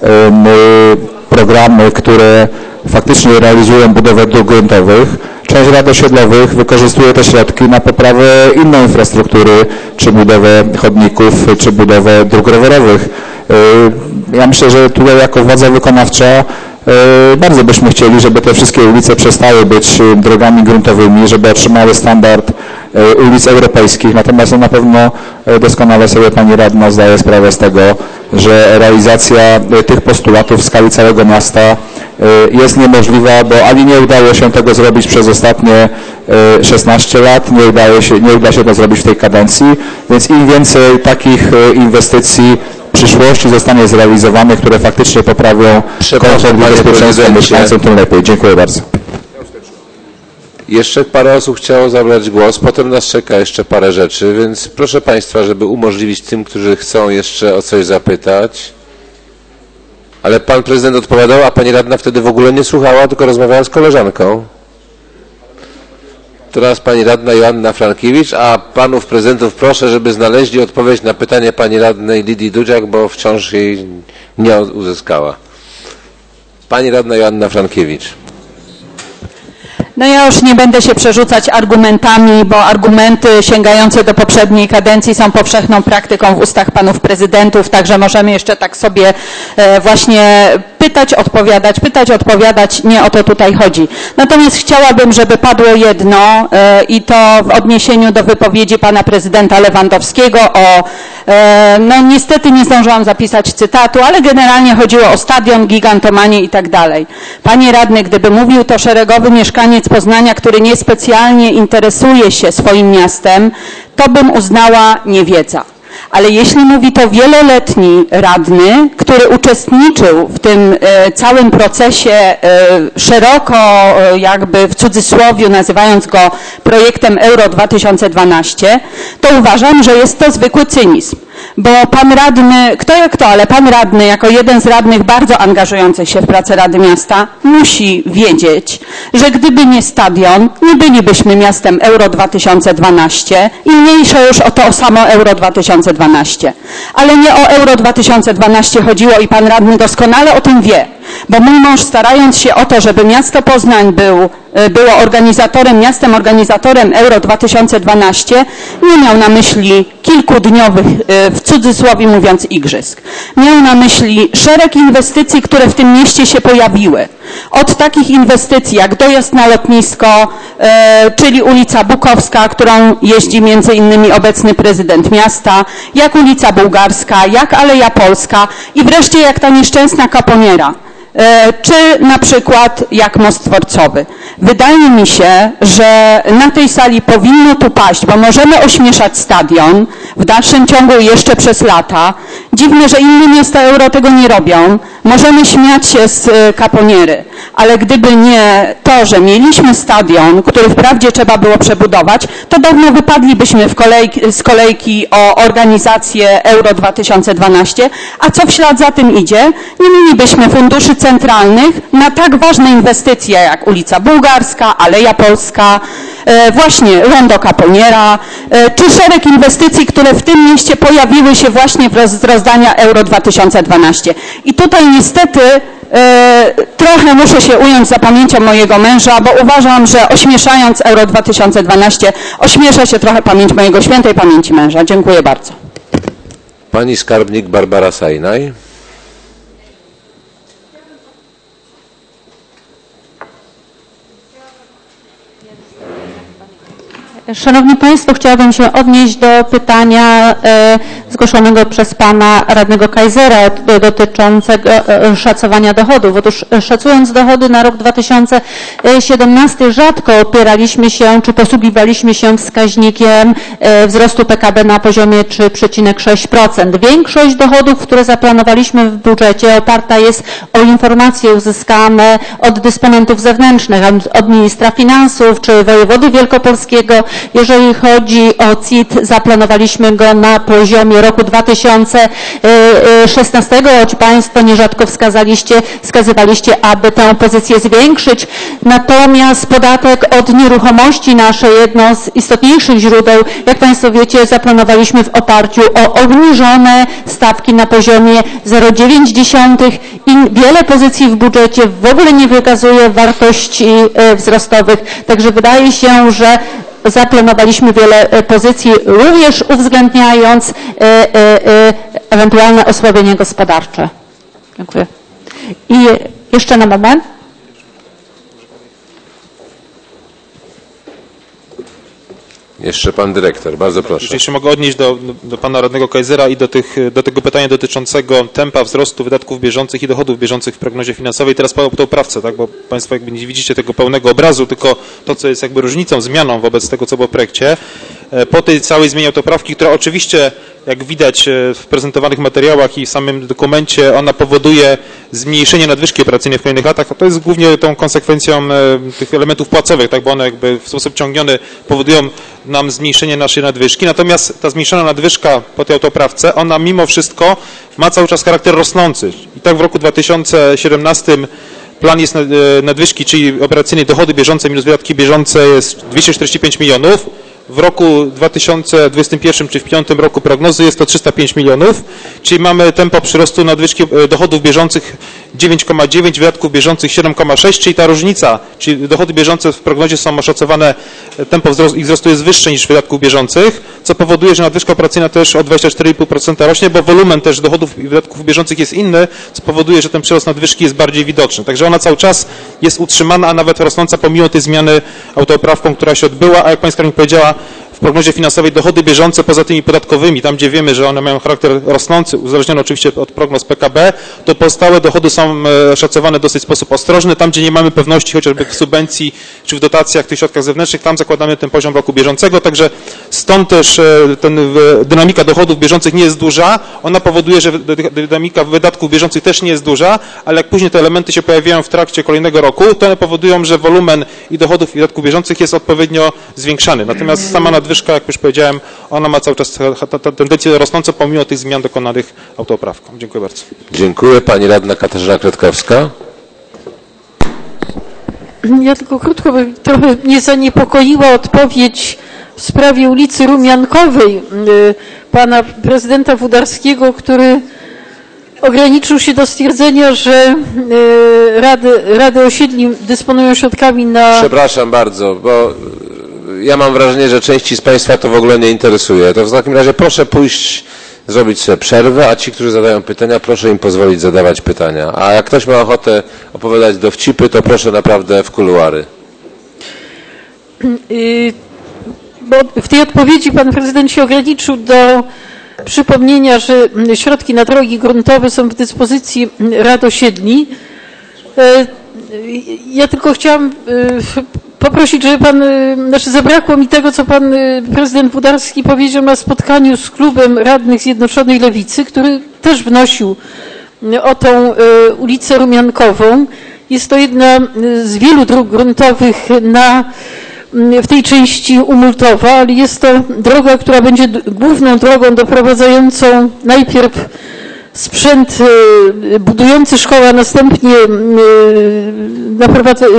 programy, które faktycznie realizują budowę dróg gruntowych. Część rad osiedlowych wykorzystuje te środki na poprawę innej infrastruktury, czy budowę chodników, czy budowę dróg rowerowych. Ja myślę, że tutaj jako władza wykonawcza bardzo byśmy chcieli, żeby te wszystkie ulice przestały być drogami gruntowymi, żeby otrzymały standard ulic europejskich. Natomiast no, na pewno doskonale sobie pani radna zdaje sprawę z tego, że realizacja tych postulatów w skali całego miasta jest niemożliwa, bo ani nie udało się tego zrobić przez ostatnie szesnaście lat, nie udaje się, nie uda się to zrobić w tej kadencji, więc im więcej takich inwestycji w przyszłości zostanie zrealizowanych, które faktycznie poprawią komfort i bezpieczeństwo mieszkańcom, tym lepiej. Dziękuję bardzo. Jeszcze parę osób chciało zabrać głos, potem nas czeka jeszcze parę rzeczy, więc proszę Państwa, żeby umożliwić tym, którzy chcą jeszcze o coś zapytać. Ale Pan Prezydent odpowiadał, a Pani Radna wtedy w ogóle nie słuchała, tylko rozmawiała z koleżanką. Teraz Pani Radna Joanna Frankiewicz, a Panów Prezydentów proszę, żeby znaleźli odpowiedź na pytanie Pani Radnej Lidii Dudziak, bo wciąż jej nie uzyskała. Pani Radna Joanna Frankiewicz. No ja już nie będę się przerzucać argumentami, bo argumenty sięgające do poprzedniej kadencji są powszechną praktyką w ustach panów prezydentów, także możemy jeszcze tak sobie właśnie pytać, odpowiadać, pytać, odpowiadać, nie o to tutaj chodzi. Natomiast chciałabym, żeby padło jedno i to w odniesieniu do wypowiedzi pana prezydenta Lewandowskiego o, no niestety nie zdążyłam zapisać cytatu, ale generalnie chodziło o stadion, gigantomanię i tak dalej. Panie radny, gdyby mówił to szeregowy mieszkaniec Poznania, który niespecjalnie interesuje się swoim miastem, to bym uznała niewiedza. Ale jeśli mówi to wieloletni radny, który uczestniczył w tym e, całym procesie e, szeroko, e, jakby w cudzysłowie nazywając go projektem Euro dwa tysiące dwanaście, to uważam, że jest to zwykły cynizm. Bo pan radny, kto jak to, ale pan radny jako jeden z radnych bardzo angażujących się w pracę Rady Miasta musi wiedzieć, że gdyby nie stadion, nie bylibyśmy miastem Euro dwa tysiące dwanaście i mniejsza już o to o samo Euro dwa tysiące dwanaście. Ale nie o Euro dwa tysiące dwanaście chodziło i pan radny doskonale o tym wie. Bo mój mąż, starając się o to, żeby miasto Poznań był, było organizatorem, miastem organizatorem Euro dwa tysiące dwanaście, nie miał na myśli kilkudniowych, w cudzysłowie mówiąc, igrzysk. Miał na myśli szereg inwestycji, które w tym mieście się pojawiły. Od takich inwestycji jak dojazd na lotnisko, czyli ulica Bukowska, którą jeździ między innymi obecny prezydent miasta, jak ulica Bułgarska, jak Aleja Polska i wreszcie jak ta nieszczęsna Kaponiera. Czy na przykład jak most dworcowy. Wydaje mi się, że na tej sali powinno tu paść, bo możemy ośmieszać stadion w dalszym ciągu jeszcze przez lata, dziwne, że inne miasta euro tego nie robią. Możemy śmiać się z Caponiery, ale gdyby nie to, że mieliśmy stadion, który wprawdzie trzeba było przebudować, to dawno wypadlibyśmy w kolejki, z kolejki o organizację Euro dwa tysiące dwanaście, a co w ślad za tym idzie? Nie mielibyśmy funduszy centralnych na tak ważne inwestycje jak ulica Bułgarska, Aleja Polska, e, właśnie rondo Caponiera, e, czy szereg inwestycji, które w tym mieście pojawiły się właśnie z rozdania Euro dwa tysiące dwanaście. I tutaj niestety e, trochę muszę się ująć za pamięcią mojego męża, bo uważam, że ośmieszając Euro dwa tysiące dwanaście ośmiesza się trochę pamięć mojego świętej pamięci męża. Dziękuję bardzo. Pani skarbnik Barbara Sajnaj. Szanowni Państwo, chciałabym się odnieść do pytania e, zgłoszonego przez Pana Radnego Kaisera e, dotyczącego e, szacowania dochodów. Otóż e, szacując dochody na rok dwa tysiące siedemnasty rzadko opieraliśmy się, czy posługiwaliśmy się wskaźnikiem e, wzrostu P K B na poziomie trzy przecinek sześć procent. Większość dochodów, które zaplanowaliśmy w budżecie, oparta jest o informacje uzyskane od dysponentów zewnętrznych, od ministra finansów czy wojewody wielkopolskiego. Jeżeli chodzi o C I T, zaplanowaliśmy go na poziomie roku dwa tysiące szesnastego, choć Państwo nierzadko wskazaliście, wskazywaliście, aby tę pozycję zwiększyć. Natomiast podatek od nieruchomości, nasze jedno z istotniejszych źródeł, jak Państwo wiecie, zaplanowaliśmy w oparciu o obniżone stawki na poziomie zero przecinek dziewięć i wiele pozycji w budżecie w ogóle nie wykazuje wartości wzrostowych. Także wydaje się, że zaplanowaliśmy wiele pozycji, również uwzględniając e, e, e, ewentualne osłabienie gospodarcze. Dziękuję. I jeszcze na moment. Jeszcze pan dyrektor, bardzo proszę. Jeżeli się mogę odnieść do, do pana radnego Kaisera i do, tych, do tego pytania dotyczącego tempa wzrostu wydatków bieżących i dochodów bieżących w prognozie finansowej. Teraz po tą prawce, tak, bo Państwo jakby nie widzicie tego pełnego obrazu, tylko to, co jest jakby różnicą, zmianą wobec tego, co było w projekcie. Po tej całej zmianie autoprawki, która oczywiście, jak widać w prezentowanych materiałach i w samym dokumencie, ona powoduje zmniejszenie nadwyżki operacyjnej w kolejnych latach, a to jest głównie tą konsekwencją tych elementów płacowych, tak, bo one jakby w sposób ciągniony powodują nam zmniejszenie naszej nadwyżki. Natomiast ta zmniejszona nadwyżka po tej autoprawce, ona mimo wszystko ma cały czas charakter rosnący. I tak w roku dwa tysiące siedemnastym plan jest nadwyżki, czyli operacyjnej dochody bieżące minus wydatki bieżące jest dwieście czterdzieści pięć milionów. W roku dwa tysiące dwudziestym pierwszym czy w piątym roku prognozy jest to trzysta pięć milionów, czyli mamy tempo przyrostu nadwyżki dochodów bieżących dziewięć przecinek dziewięć, wydatków bieżących siedem przecinek sześć, czyli ta różnica, czyli dochody bieżące w prognozie są oszacowane, tempo wzrostu, ich wzrostu jest wyższe niż wydatków bieżących, co powoduje, że nadwyżka operacyjna też o dwadzieścia cztery przecinek pięć procent rośnie, bo wolumen też dochodów i wydatków bieżących jest inny, co powoduje, że ten przyrost nadwyżki jest bardziej widoczny. Także ona cały czas jest utrzymana, a nawet rosnąca pomimo tej zmiany autoprawką, która się odbyła, a jak Pani skarbnik powiedziała, w prognozie finansowej dochody bieżące poza tymi podatkowymi, tam gdzie wiemy, że one mają charakter rosnący, uzależniony oczywiście od prognoz P K B, to pozostałe dochody są szacowane w dosyć sposób ostrożny. Tam, gdzie nie mamy pewności, chociażby w subwencji czy w dotacjach, tych środkach zewnętrznych, tam zakładamy ten poziom roku bieżącego, także stąd też ten, dynamika dochodów bieżących nie jest duża. Ona powoduje, że dynamika wydatków bieżących też nie jest duża, ale jak później te elementy się pojawiają w trakcie kolejnego roku, to one powodują, że wolumen i dochodów i wydatków bieżących jest odpowiednio zwiększany. Natomiast sama nadwyżka, jak już powiedziałem, ona ma cały czas tendencję rosnącą pomimo tych zmian dokonanych autoprawką. Dziękuję bardzo. Dziękuję. Pani radna Katarzyna Kretkowska. Ja tylko krótko, bo trochę mnie zaniepokoiła odpowiedź w sprawie ulicy Rumiankowej pana prezydenta Wódarskiego, który ograniczył się do stwierdzenia, że rady, rady osiedli dysponują środkami na... Przepraszam bardzo, bo ja mam wrażenie, że części z Państwa to w ogóle nie interesuje. To w takim razie proszę pójść, zrobić sobie przerwę, a ci, którzy zadają pytania, proszę im pozwolić zadawać pytania. A jak ktoś ma ochotę opowiadać dowcipy, to proszę naprawdę w kuluary. Bo w tej odpowiedzi pan prezydent się ograniczył do przypomnienia, że środki na drogi gruntowe są w dyspozycji rad osiedli. Ja tylko chciałam poprosić, żeby pan, znaczy zabrakło mi tego, co pan prezydent Wódarski powiedział na spotkaniu z klubem radnych Zjednoczonej Lewicy, który też wnosił o tą ulicę Rumiankową. Jest to jedna z wielu dróg gruntowych na, w tej części Umultowa, ale jest to droga, która będzie główną drogą doprowadzającą najpierw sprzęt budujący szkołę, a następnie naprowadza,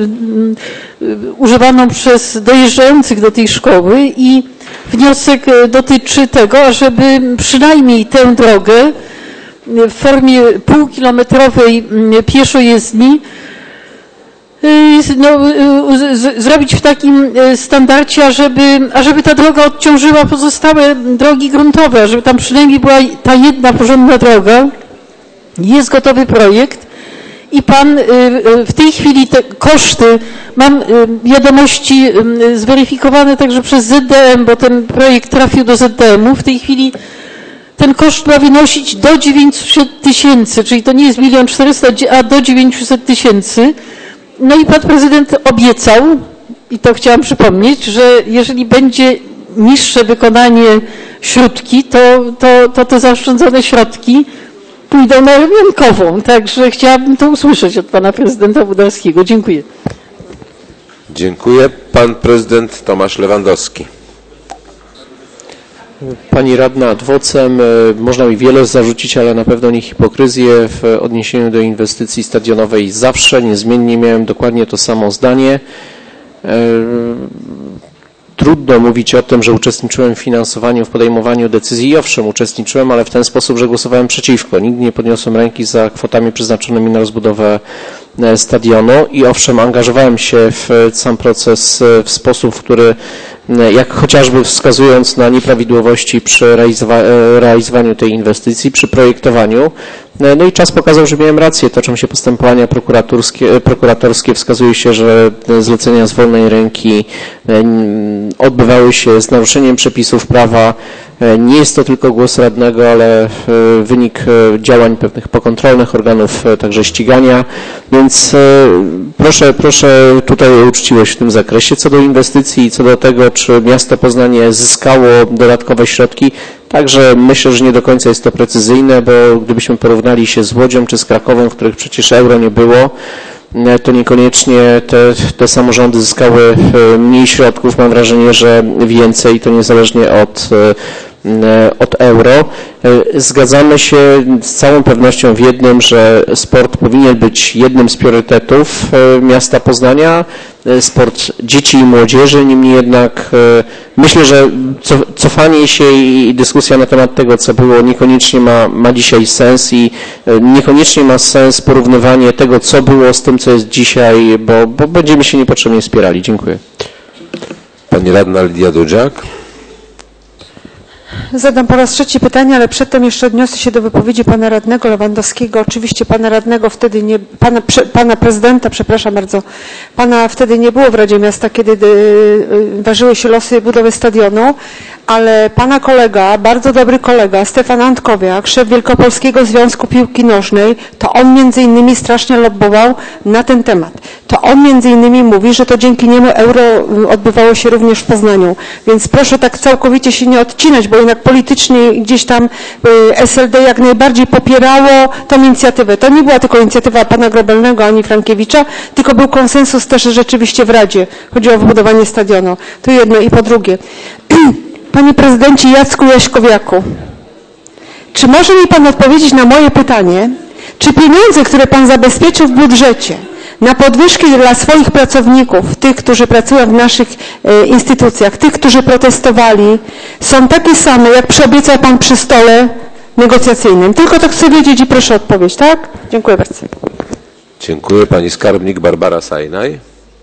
używaną przez dojeżdżających do tej szkoły i wniosek dotyczy tego, ażeby przynajmniej tę drogę w formie półkilometrowej pieszojezdni no, z, zrobić w takim standardzie, ażeby, ażeby ta droga odciążyła pozostałe drogi gruntowe, żeby tam przynajmniej była ta jedna porządna droga. Jest gotowy projekt i pan w tej chwili te koszty, mam wiadomości zweryfikowane także przez Z D M, bo ten projekt trafił do Z D M u. W tej chwili ten koszt ma wynosić do dziewięćset tysięcy, czyli to nie jest milion czterysta, a do dziewięćset tysięcy. No i pan prezydent obiecał, i to chciałam przypomnieć, że jeżeli będzie niższe wykonanie środki, to, to, to te zaoszczędzone środki pójdą na Rumiankową. Także chciałabym to usłyszeć od pana prezydenta Wódarskiego. Dziękuję. Dziękuję. Pan prezydent Tomasz Lewandowski. Pani radna adwocem, można mi wiele zarzucić, ale na pewno nie hipokryzję w odniesieniu do inwestycji stadionowej. Zawsze niezmiennie miałem dokładnie to samo zdanie. Trudno mówić o tym, że uczestniczyłem w finansowaniu, w podejmowaniu decyzji. I owszem, uczestniczyłem, ale w ten sposób, że głosowałem przeciwko. Nigdy nie podniosłem ręki za kwotami przeznaczonymi na rozbudowę stadionu i owszem, angażowałem się w sam proces w sposób, w który, jak chociażby wskazując na nieprawidłowości przy realizowa realizowaniu tej inwestycji, przy projektowaniu. No i czas pokazał, że miałem rację. Toczą się postępowania prokuratorskie, prokuratorskie. Wskazuje się, że zlecenia z wolnej ręki odbywały się z naruszeniem przepisów prawa. Nie jest to tylko głos radnego, ale wynik działań pewnych pokontrolnych organów, także ścigania. Więc proszę, proszę tutaj o uczciwość w tym zakresie. Co do inwestycji i co do tego, czy miasto Poznań zyskało dodatkowe środki, także myślę, że nie do końca jest to precyzyjne, bo gdybyśmy porównali się z Łodzią czy z Krakowem, w których przecież euro nie było, to niekoniecznie te, te samorządy zyskały mniej środków. Mam wrażenie, że więcej, to niezależnie od, od euro. Zgadzamy się z całą pewnością w jednym, że sport powinien być jednym z priorytetów miasta Poznania, sport dzieci i młodzieży. Niemniej jednak myślę, że cofanie się i dyskusja na temat tego, co było, niekoniecznie ma, ma dzisiaj sens i niekoniecznie ma sens porównywanie tego, co było z tym, co jest dzisiaj, bo, bo będziemy się niepotrzebnie spierali. Dziękuję. Pani radna Lidia Dudziak. Zadam po raz trzeci pytanie, ale przedtem jeszcze odniosę się do wypowiedzi pana radnego Lewandowskiego. Oczywiście pana radnego wtedy nie, pana, pana prezydenta, przepraszam bardzo, pana wtedy nie było w Radzie Miasta, kiedy ważyły się losy budowy stadionu, ale pana kolega, bardzo dobry kolega, Stefan Antkowiak, szef Wielkopolskiego Związku Piłki Nożnej, to on między innymi strasznie lobbował na ten temat. To on między innymi mówi, że to dzięki niemu euro odbywało się również w Poznaniu. Więc proszę tak całkowicie się nie odcinać, bo jednak politycznie gdzieś tam S L D jak najbardziej popierało tą inicjatywę. To nie była tylko inicjatywa pana Grobelnego ani Frankiewicza, tylko był konsensus też rzeczywiście w Radzie. Chodziło o wybudowanie stadionu. To jedno. I po drugie, panie prezydencie Jacku Jaśkowiaku, czy może mi pan odpowiedzieć na moje pytanie, czy pieniądze, które pan zabezpieczył w budżecie na podwyżki dla swoich pracowników, tych, którzy pracują w naszych e, instytucjach, tych, którzy protestowali, są takie same, jak przyobiecał pan przy stole negocjacyjnym? Tylko tak chcę wiedzieć i proszę odpowiedź, tak? Dziękuję bardzo. Dziękuję. Pani skarbnik Barbara Sajnaj.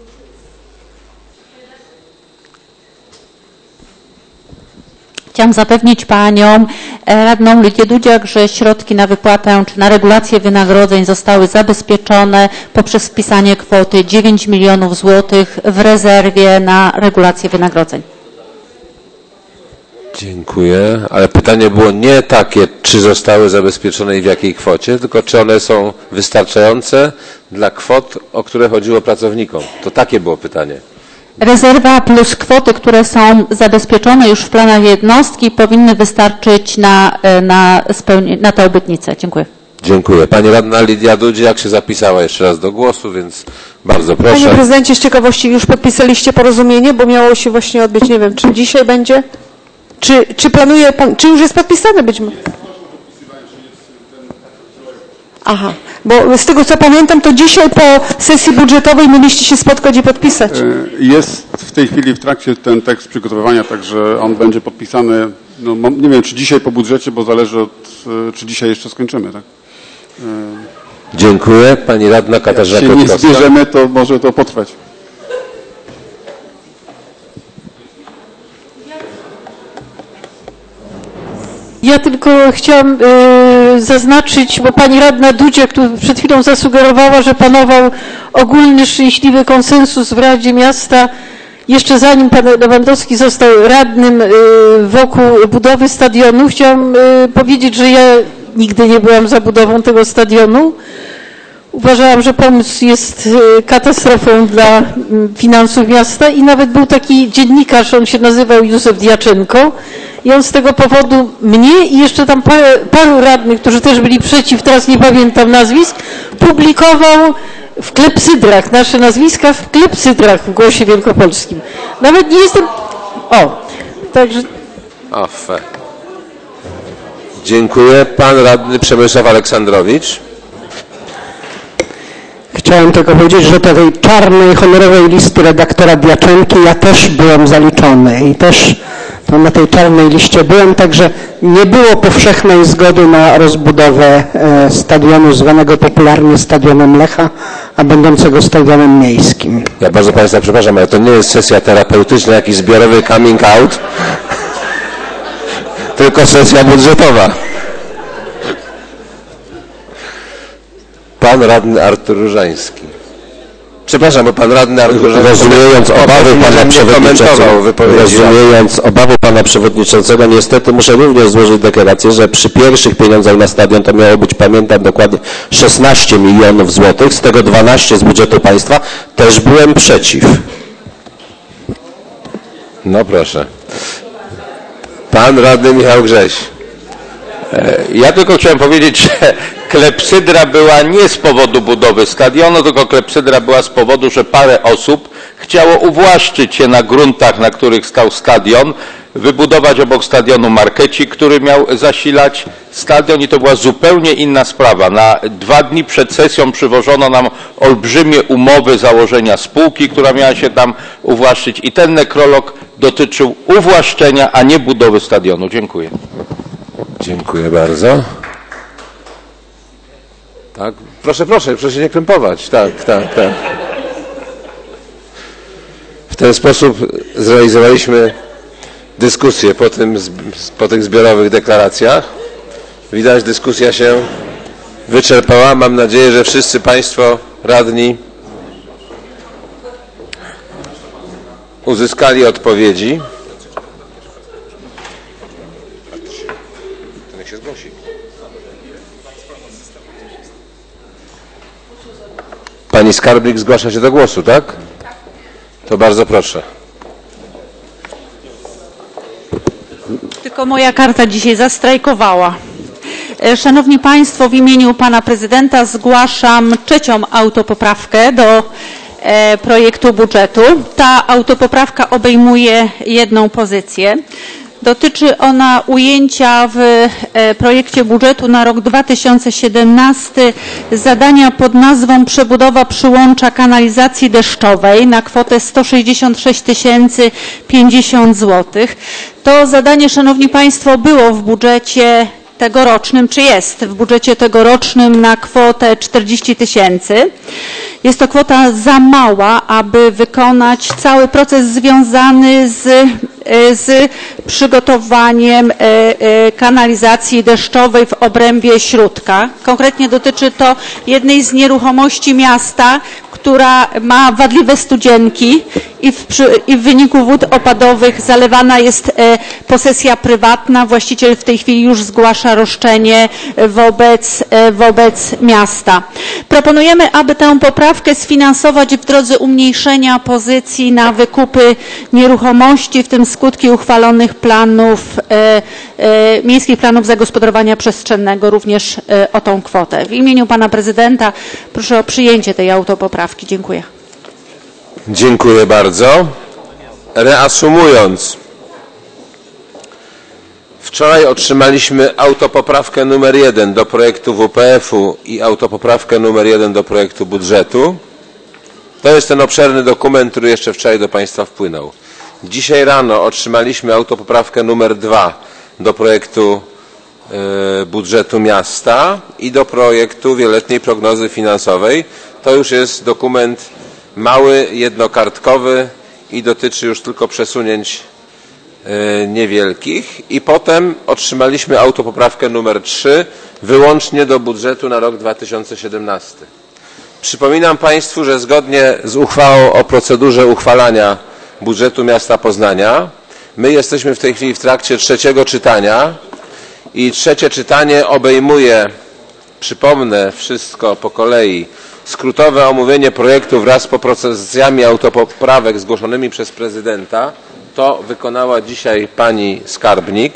Chciałam zapewnić panią radną Lidię Dudziak, że środki na wypłatę czy na regulację wynagrodzeń zostały zabezpieczone poprzez wpisanie kwoty dziewięć milionów złotych w rezerwie na regulację wynagrodzeń. Dziękuję, ale pytanie było nie takie, czy zostały zabezpieczone i w jakiej kwocie, tylko czy one są wystarczające dla kwot, o które chodziło pracownikom. To takie było pytanie. Rezerwa plus kwoty, które są zabezpieczone już w planach jednostki, powinny wystarczyć na, na, spełnie, na tę obietnicę. Dziękuję. Dziękuję. Pani radna Lidia Dudziak się zapisała jeszcze raz do głosu, więc bardzo proszę. Panie prezydencie, z ciekawości już podpisaliście porozumienie, bo miało się właśnie odbyć, nie wiem, czy dzisiaj będzie? Czy, czy planuje pan, czy już jest podpisane być może? Aha, bo z tego co pamiętam, to dzisiaj po sesji budżetowej mieliście się spotkać i podpisać. Jest w tej chwili w trakcie ten tekst przygotowywania, także on będzie podpisany, no, nie wiem, czy dzisiaj po budżecie, bo zależy od, czy dzisiaj jeszcze skończymy, tak? Dziękuję. Pani radna Katarzyna Jak się nie Kotkowska. zbierzemy, to może to potrwać. Ja tylko chciałam y, zaznaczyć, bo pani radna Dudziak tu przed chwilą zasugerowała, że panował ogólny, szczęśliwy konsensus w Radzie Miasta, jeszcze zanim pan Lewandowski został radnym y, wokół budowy stadionu. Chciałam y, powiedzieć, że ja nigdy nie byłam za budową tego stadionu. Uważałam, że pomysł jest y, katastrofą dla y, finansów miasta i nawet był taki dziennikarz, on się nazywał Józef Diaczenko. I on z tego powodu mnie i jeszcze tam parę, paru radnych, którzy też byli przeciw, teraz nie pamiętam nazwisk, publikował w klepsydrach, nasze nazwiska w klepsydrach w Głosie Wielkopolskim. Nawet nie jestem... O, także... Affe. Dziękuję. Pan radny Przemysław Aleksandrowicz. Chciałem tylko powiedzieć, że do tej czarnej, honorowej listy redaktora Diaczenki ja też byłem zaliczony i też to na tej czarnej liście byłem, także nie było powszechnej zgody na rozbudowę e, stadionu zwanego popularnie Stadionem Lecha, a będącego stadionem miejskim. Ja bardzo Państwa przepraszam, ale to nie jest sesja terapeutyczna, jakiś zbiorowy coming out, tylko sesja budżetowa. Pan radny Artur Różański. Przepraszam, bo pan radny Artur Różański... Rozumiejąc obawy pana przewodniczącego, rozumiejąc obawy pana przewodniczącego, niestety muszę również złożyć deklarację, że przy pierwszych pieniądzach na stadion to miało być, pamiętam dokładnie, szesnaście milionów złotych, z tego dwanaście z budżetu państwa. Też byłem przeciw. No proszę. Pan radny Michał Grześ. Ja tylko chciałem powiedzieć, że klepsydra była nie z powodu budowy stadionu, tylko klepsydra była z powodu, że parę osób chciało uwłaszczyć się na gruntach, na których stał stadion, wybudować obok stadionu markecik, który miał zasilać stadion i to była zupełnie inna sprawa. Na dwa dni przed sesją przywożono nam olbrzymie umowy założenia spółki, która miała się tam uwłaszczyć i ten nekrolog dotyczył uwłaszczenia, a nie budowy stadionu. Dziękuję. Dziękuję bardzo. Tak, proszę, proszę, proszę się nie krępować. Tak, tak, tak. W ten sposób zrealizowaliśmy dyskusję po, tym, po tych zbiorowych deklaracjach. Widać, dyskusja się wyczerpała. Mam nadzieję, że wszyscy Państwo radni uzyskali odpowiedzi. Się zgłosi. Pani skarbnik zgłasza się do głosu, tak? To bardzo proszę. Tylko moja karta dzisiaj zastrajkowała. Szanowni Państwo, w imieniu Pana Prezydenta zgłaszam trzecią autopoprawkę do e, projektu budżetu. Ta autopoprawka obejmuje jedną pozycję. Dotyczy ona ujęcia w projekcie budżetu na rok dwa tysiące siedemnasty zadania pod nazwą przebudowa przyłącza kanalizacji deszczowej na kwotę sto sześćdziesiąt sześć tysięcy pięćdziesiąt złotych. To zadanie, Szanowni Państwo, było w budżecie tegorocznym, czy jest w budżecie tegorocznym na kwotę czterdzieści tysięcy. Jest to kwota za mała, aby wykonać cały proces związany z, z przygotowaniem kanalizacji deszczowej w obrębie Śródka. Konkretnie dotyczy to jednej z nieruchomości miasta, która ma wadliwe studzienki i w, przy, i w wyniku wód opadowych zalewana jest e, posesja prywatna. Właściciel w tej chwili już zgłasza roszczenie wobec, e, wobec miasta. Proponujemy, aby tę poprawkę sfinansować w drodze umniejszenia pozycji na wykupy nieruchomości, w tym skutki uchwalonych planów, e, e, miejskich planów zagospodarowania przestrzennego, również e, o tą kwotę. W imieniu pana prezydenta proszę o przyjęcie tej autopoprawki. Dziękuję. Dziękuję bardzo. Reasumując, wczoraj otrzymaliśmy autopoprawkę numer jeden do projektu W P F-u i autopoprawkę numer jeden do projektu budżetu. To jest ten obszerny dokument, który jeszcze wczoraj do Państwa wpłynął. Dzisiaj rano otrzymaliśmy autopoprawkę numer dwa do projektu y, budżetu miasta i do projektu wieloletniej prognozy finansowej. To już jest dokument mały, jednokartkowy i dotyczy już tylko przesunięć y, niewielkich. I potem otrzymaliśmy autopoprawkę numer trzy wyłącznie do budżetu na rok dwa tysiące siedemnasty. Przypominam Państwu, że zgodnie z uchwałą o procedurze uchwalania budżetu miasta Poznania, my jesteśmy w tej chwili w trakcie trzeciego czytania i trzecie czytanie obejmuje, przypomnę wszystko po kolei, skrótowe omówienie projektu wraz z propozycjami autopoprawek zgłoszonymi przez prezydenta. To wykonała dzisiaj pani skarbnik.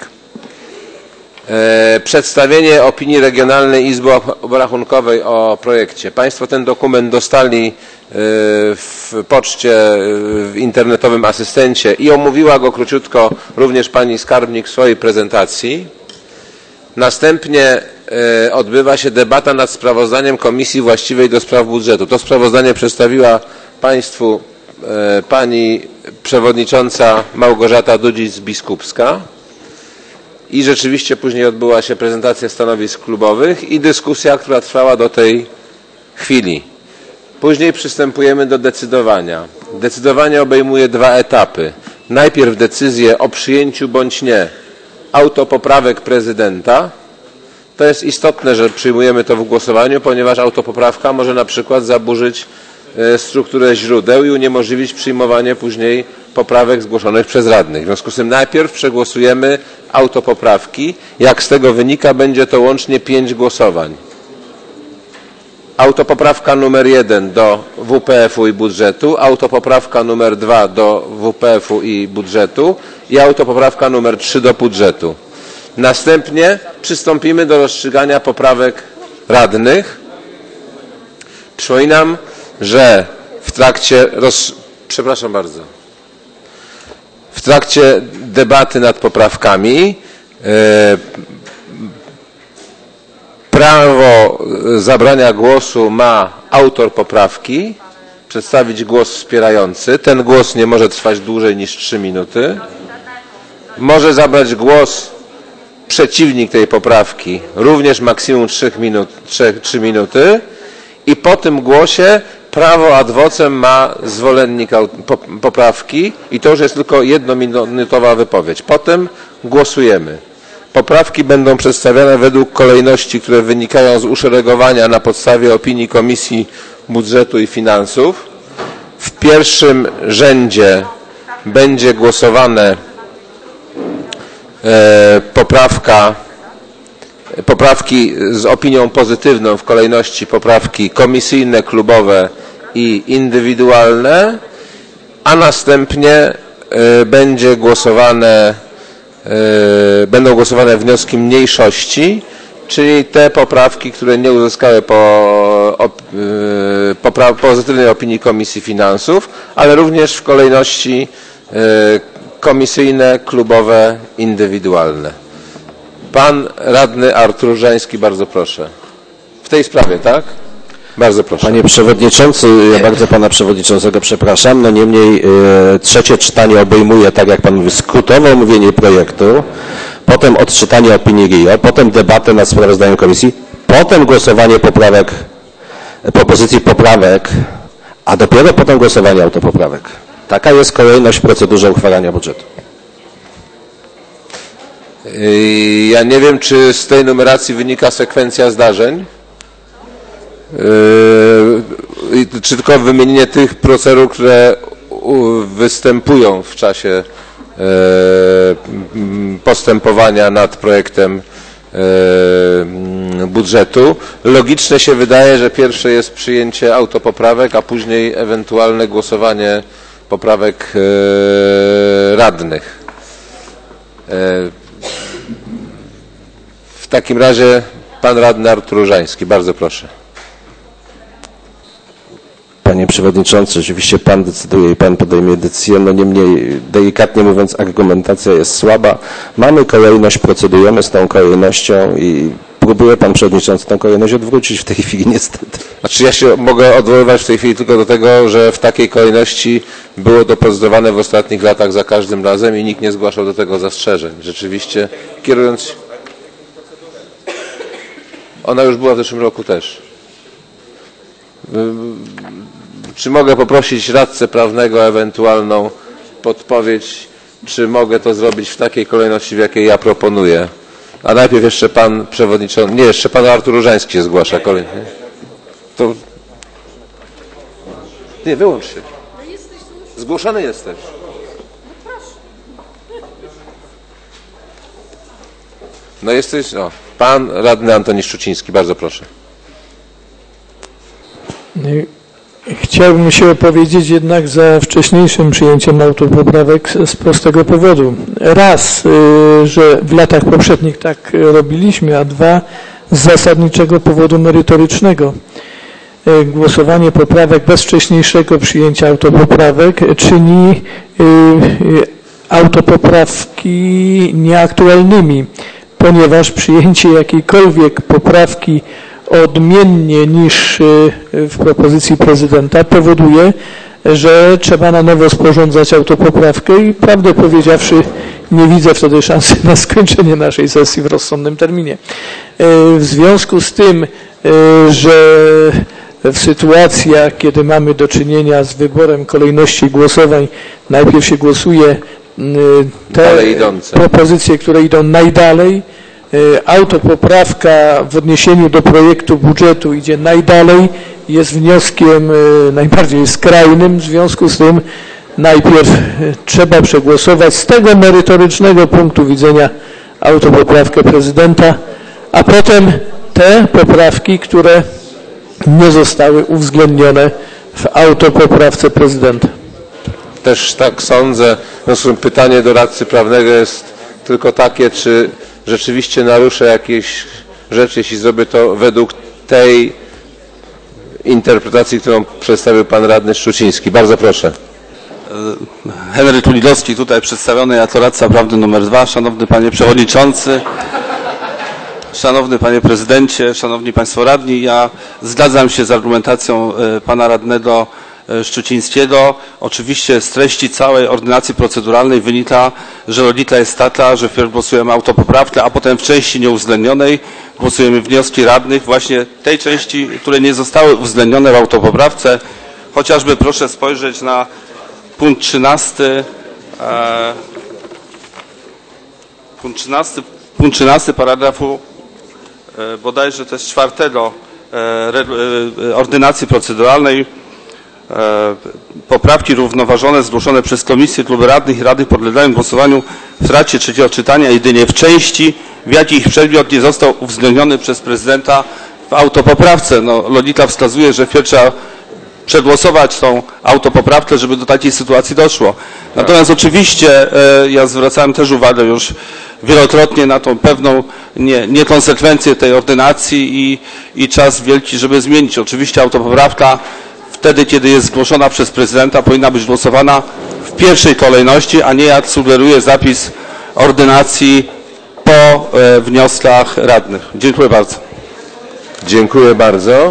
E, przedstawienie opinii Regionalnej Izby Obrachunkowej o projekcie. Państwo ten dokument dostali e, w poczcie, w internetowym asystencie i omówiła go króciutko również pani skarbnik w swojej prezentacji. Następnie e, odbywa się debata nad sprawozdaniem Komisji Właściwej do Spraw Budżetu. To sprawozdanie przedstawiła Państwu e, pani przewodnicząca Małgorzata Dudzic-Biskupska. I rzeczywiście później odbyła się prezentacja stanowisk klubowych i dyskusja, która trwała do tej chwili. Później przystępujemy do decydowania. Decydowanie obejmuje dwa etapy. Najpierw decyzję o przyjęciu bądź nie autopoprawek prezydenta. To jest istotne, że przyjmujemy to w głosowaniu, ponieważ autopoprawka może na przykład zaburzyć strukturę źródeł i uniemożliwić przyjmowanie później poprawek zgłoszonych przez radnych. W związku z tym najpierw przegłosujemy autopoprawki. Jak z tego wynika, będzie to łącznie pięć głosowań. Autopoprawka numer jeden do W P F-u i budżetu, autopoprawka numer dwa do W P F-u i budżetu i autopoprawka numer trzy do budżetu. Następnie przystąpimy do rozstrzygania poprawek radnych. Przypominam, że w trakcie roz... przepraszam bardzo. W trakcie debaty nad poprawkami e, prawo zabrania głosu ma autor poprawki, przedstawić głos wspierający. Ten głos nie może trwać dłużej niż trzy minuty. Może zabrać głos przeciwnik tej poprawki, również maksimum trzy minuty i po tym głosie prawo ad vocem ma zwolennik poprawki i to już jest tylko jednominutowa wypowiedź. Potem głosujemy. Poprawki będą przedstawiane według kolejności, które wynikają z uszeregowania na podstawie opinii Komisji Budżetu i Finansów. W pierwszym rzędzie będzie głosowane e, poprawka poprawki z opinią pozytywną w kolejności poprawki komisyjne, klubowe i indywidualne, a następnie y, będzie głosowane, y, będą głosowane wnioski mniejszości, czyli te poprawki, które nie uzyskały po, op, y, popra- pozytywnej opinii Komisji Finansów, ale również w kolejności y, komisyjne, klubowe, indywidualne. Pan radny Artur Żański, bardzo proszę. W tej sprawie, tak? Bardzo proszę. Panie Przewodniczący, ja bardzo Pana Przewodniczącego przepraszam, no niemniej y, trzecie czytanie obejmuje, tak jak Pan mówi, skrótowe omówienie projektu, potem odczytanie opinii R I O, potem debatę nad sprawozdaniem komisji, potem głosowanie poprawek, propozycji poprawek, a dopiero potem głosowanie autopoprawek. Taka jest kolejność w procedurze uchwalania budżetu. Ja nie wiem, czy z tej numeracji wynika sekwencja zdarzeń, yy, czy tylko wymienienie tych procedur, które występują w czasie postępowania nad projektem budżetu. Logiczne się wydaje, że pierwsze jest przyjęcie autopoprawek, a później ewentualne głosowanie poprawek radnych. W takim razie pan radny Artur Różański. Bardzo proszę. Panie Przewodniczący, oczywiście Pan decyduje i Pan podejmie decyzję, no niemniej delikatnie mówiąc argumentacja jest słaba. Mamy kolejność, procedujemy z tą kolejnością i próbuje Pan Przewodniczący tę kolejność odwrócić w tej chwili niestety. Znaczy ja się mogę odwoływać w tej chwili tylko do tego, że w takiej kolejności było to procedowane w ostatnich latach za każdym razem i nikt nie zgłaszał do tego zastrzeżeń. Rzeczywiście kierując... Ona już była w zeszłym roku też. Czy mogę poprosić radcę prawnego o ewentualną podpowiedź, czy mogę to zrobić w takiej kolejności, w jakiej ja proponuję? A najpierw jeszcze pan przewodniczący, nie, jeszcze pan Artur Różański się zgłasza kolejny. To... Nie, wyłącz się. Zgłoszony jesteś. No jesteś, no. Pan radny Antoni Szczuciński, bardzo proszę. Chciałbym się opowiedzieć jednak za wcześniejszym przyjęciem autopoprawek z prostego powodu. Raz, że w latach poprzednich tak robiliśmy, a dwa, z zasadniczego powodu merytorycznego. Głosowanie poprawek bez wcześniejszego przyjęcia autopoprawek czyni autopoprawki nieaktualnymi, ponieważ przyjęcie jakiejkolwiek poprawki odmiennie niż w propozycji prezydenta powoduje, że trzeba na nowo sporządzać autopoprawkę i prawdę powiedziawszy nie widzę wtedy szansy na skończenie naszej sesji w rozsądnym terminie. W związku z tym, że w sytuacjach, kiedy mamy do czynienia z wyborem kolejności głosowań, najpierw się głosuje te propozycje, które idą najdalej, autopoprawka w odniesieniu do projektu budżetu idzie najdalej, jest wnioskiem najbardziej skrajnym, w związku z tym najpierw trzeba przegłosować z tego merytorycznego punktu widzenia autopoprawkę prezydenta, a potem te poprawki, które nie zostały uwzględnione w autopoprawce prezydenta. Też tak sądzę. No, pytanie do radcy prawnego jest tylko takie, czy rzeczywiście naruszę jakieś rzeczy, jeśli zrobię to według tej interpretacji, którą przedstawił pan radny Szczuciński. Bardzo proszę. Henryk Tulidowski tutaj przedstawiony jako radca prawny numer dwa. Szanowny Panie Przewodniczący, Szanowny Panie Prezydencie, Szanowni Państwo Radni, ja zgadzam się z argumentacją Pana Radnego Szczucińskiego. Oczywiście z treści całej ordynacji proceduralnej wynika, że logika jest taka, że wpierw głosujemy autopoprawkę, a potem w części nieuwzględnionej głosujemy wnioski radnych, właśnie tej części, które nie zostały uwzględnione w autopoprawce. Chociażby proszę spojrzeć na punkt trzynasty, e, punkt trzynasty, punkt trzynasty paragrafu e, bodajże też czwartego e, e, ordynacji proceduralnej. E, poprawki równoważone zgłoszone przez komisję, kluby radnych i rady podlegają głosowaniu w trakcie trzeciego czytania jedynie w części, w jakiej ich przedmiot nie został uwzględniony przez prezydenta w autopoprawce. No, logika wskazuje, że wpierw trzeba przegłosować tą autopoprawkę, żeby do takiej sytuacji doszło. Natomiast oczywiście e, ja zwracałem też uwagę już wielokrotnie na tą pewną nie, niekonsekwencję tej ordynacji i, i czas wielki, żeby zmienić. Oczywiście autopoprawka wtedy, kiedy jest zgłoszona przez prezydenta, powinna być głosowana w pierwszej kolejności, a nie jak sugeruje zapis ordynacji po e, wnioskach radnych. Dziękuję bardzo. Dziękuję bardzo.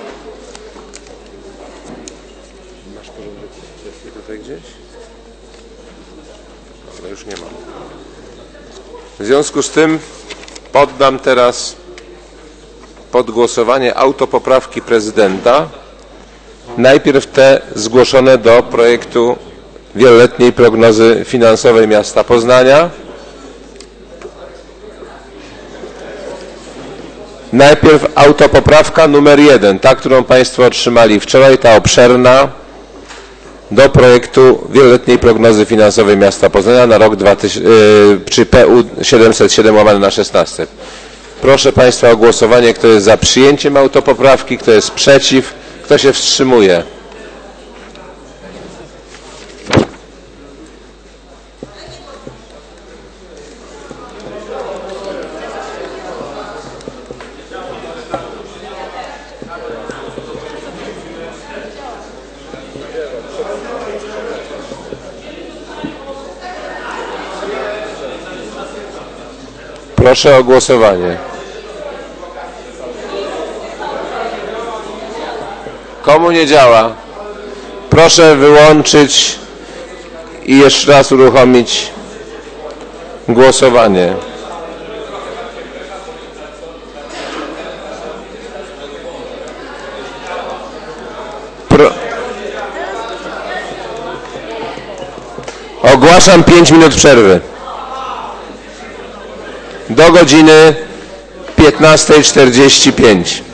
Już nie mam. W związku z tym poddam teraz pod głosowanie autopoprawki prezydenta. Najpierw te zgłoszone do projektu wieloletniej prognozy finansowej miasta Poznania. Najpierw autopoprawka numer jeden, ta, którą Państwo otrzymali wczoraj, ta obszerna. do projektu wieloletniej prognozy finansowej miasta Poznania na rok dwa tysiące, yy, przy P U siedemset siedem łamane na szesnaście. Proszę Państwa o głosowanie, kto jest za przyjęciem autopoprawki, kto jest przeciw, kto się wstrzymuje. Proszę o głosowanie. Komu nie działa? Proszę wyłączyć i jeszcze raz uruchomić głosowanie. Pro... Ogłaszam pięć minut przerwy. Do godziny piętnastej czterdzieści pięć.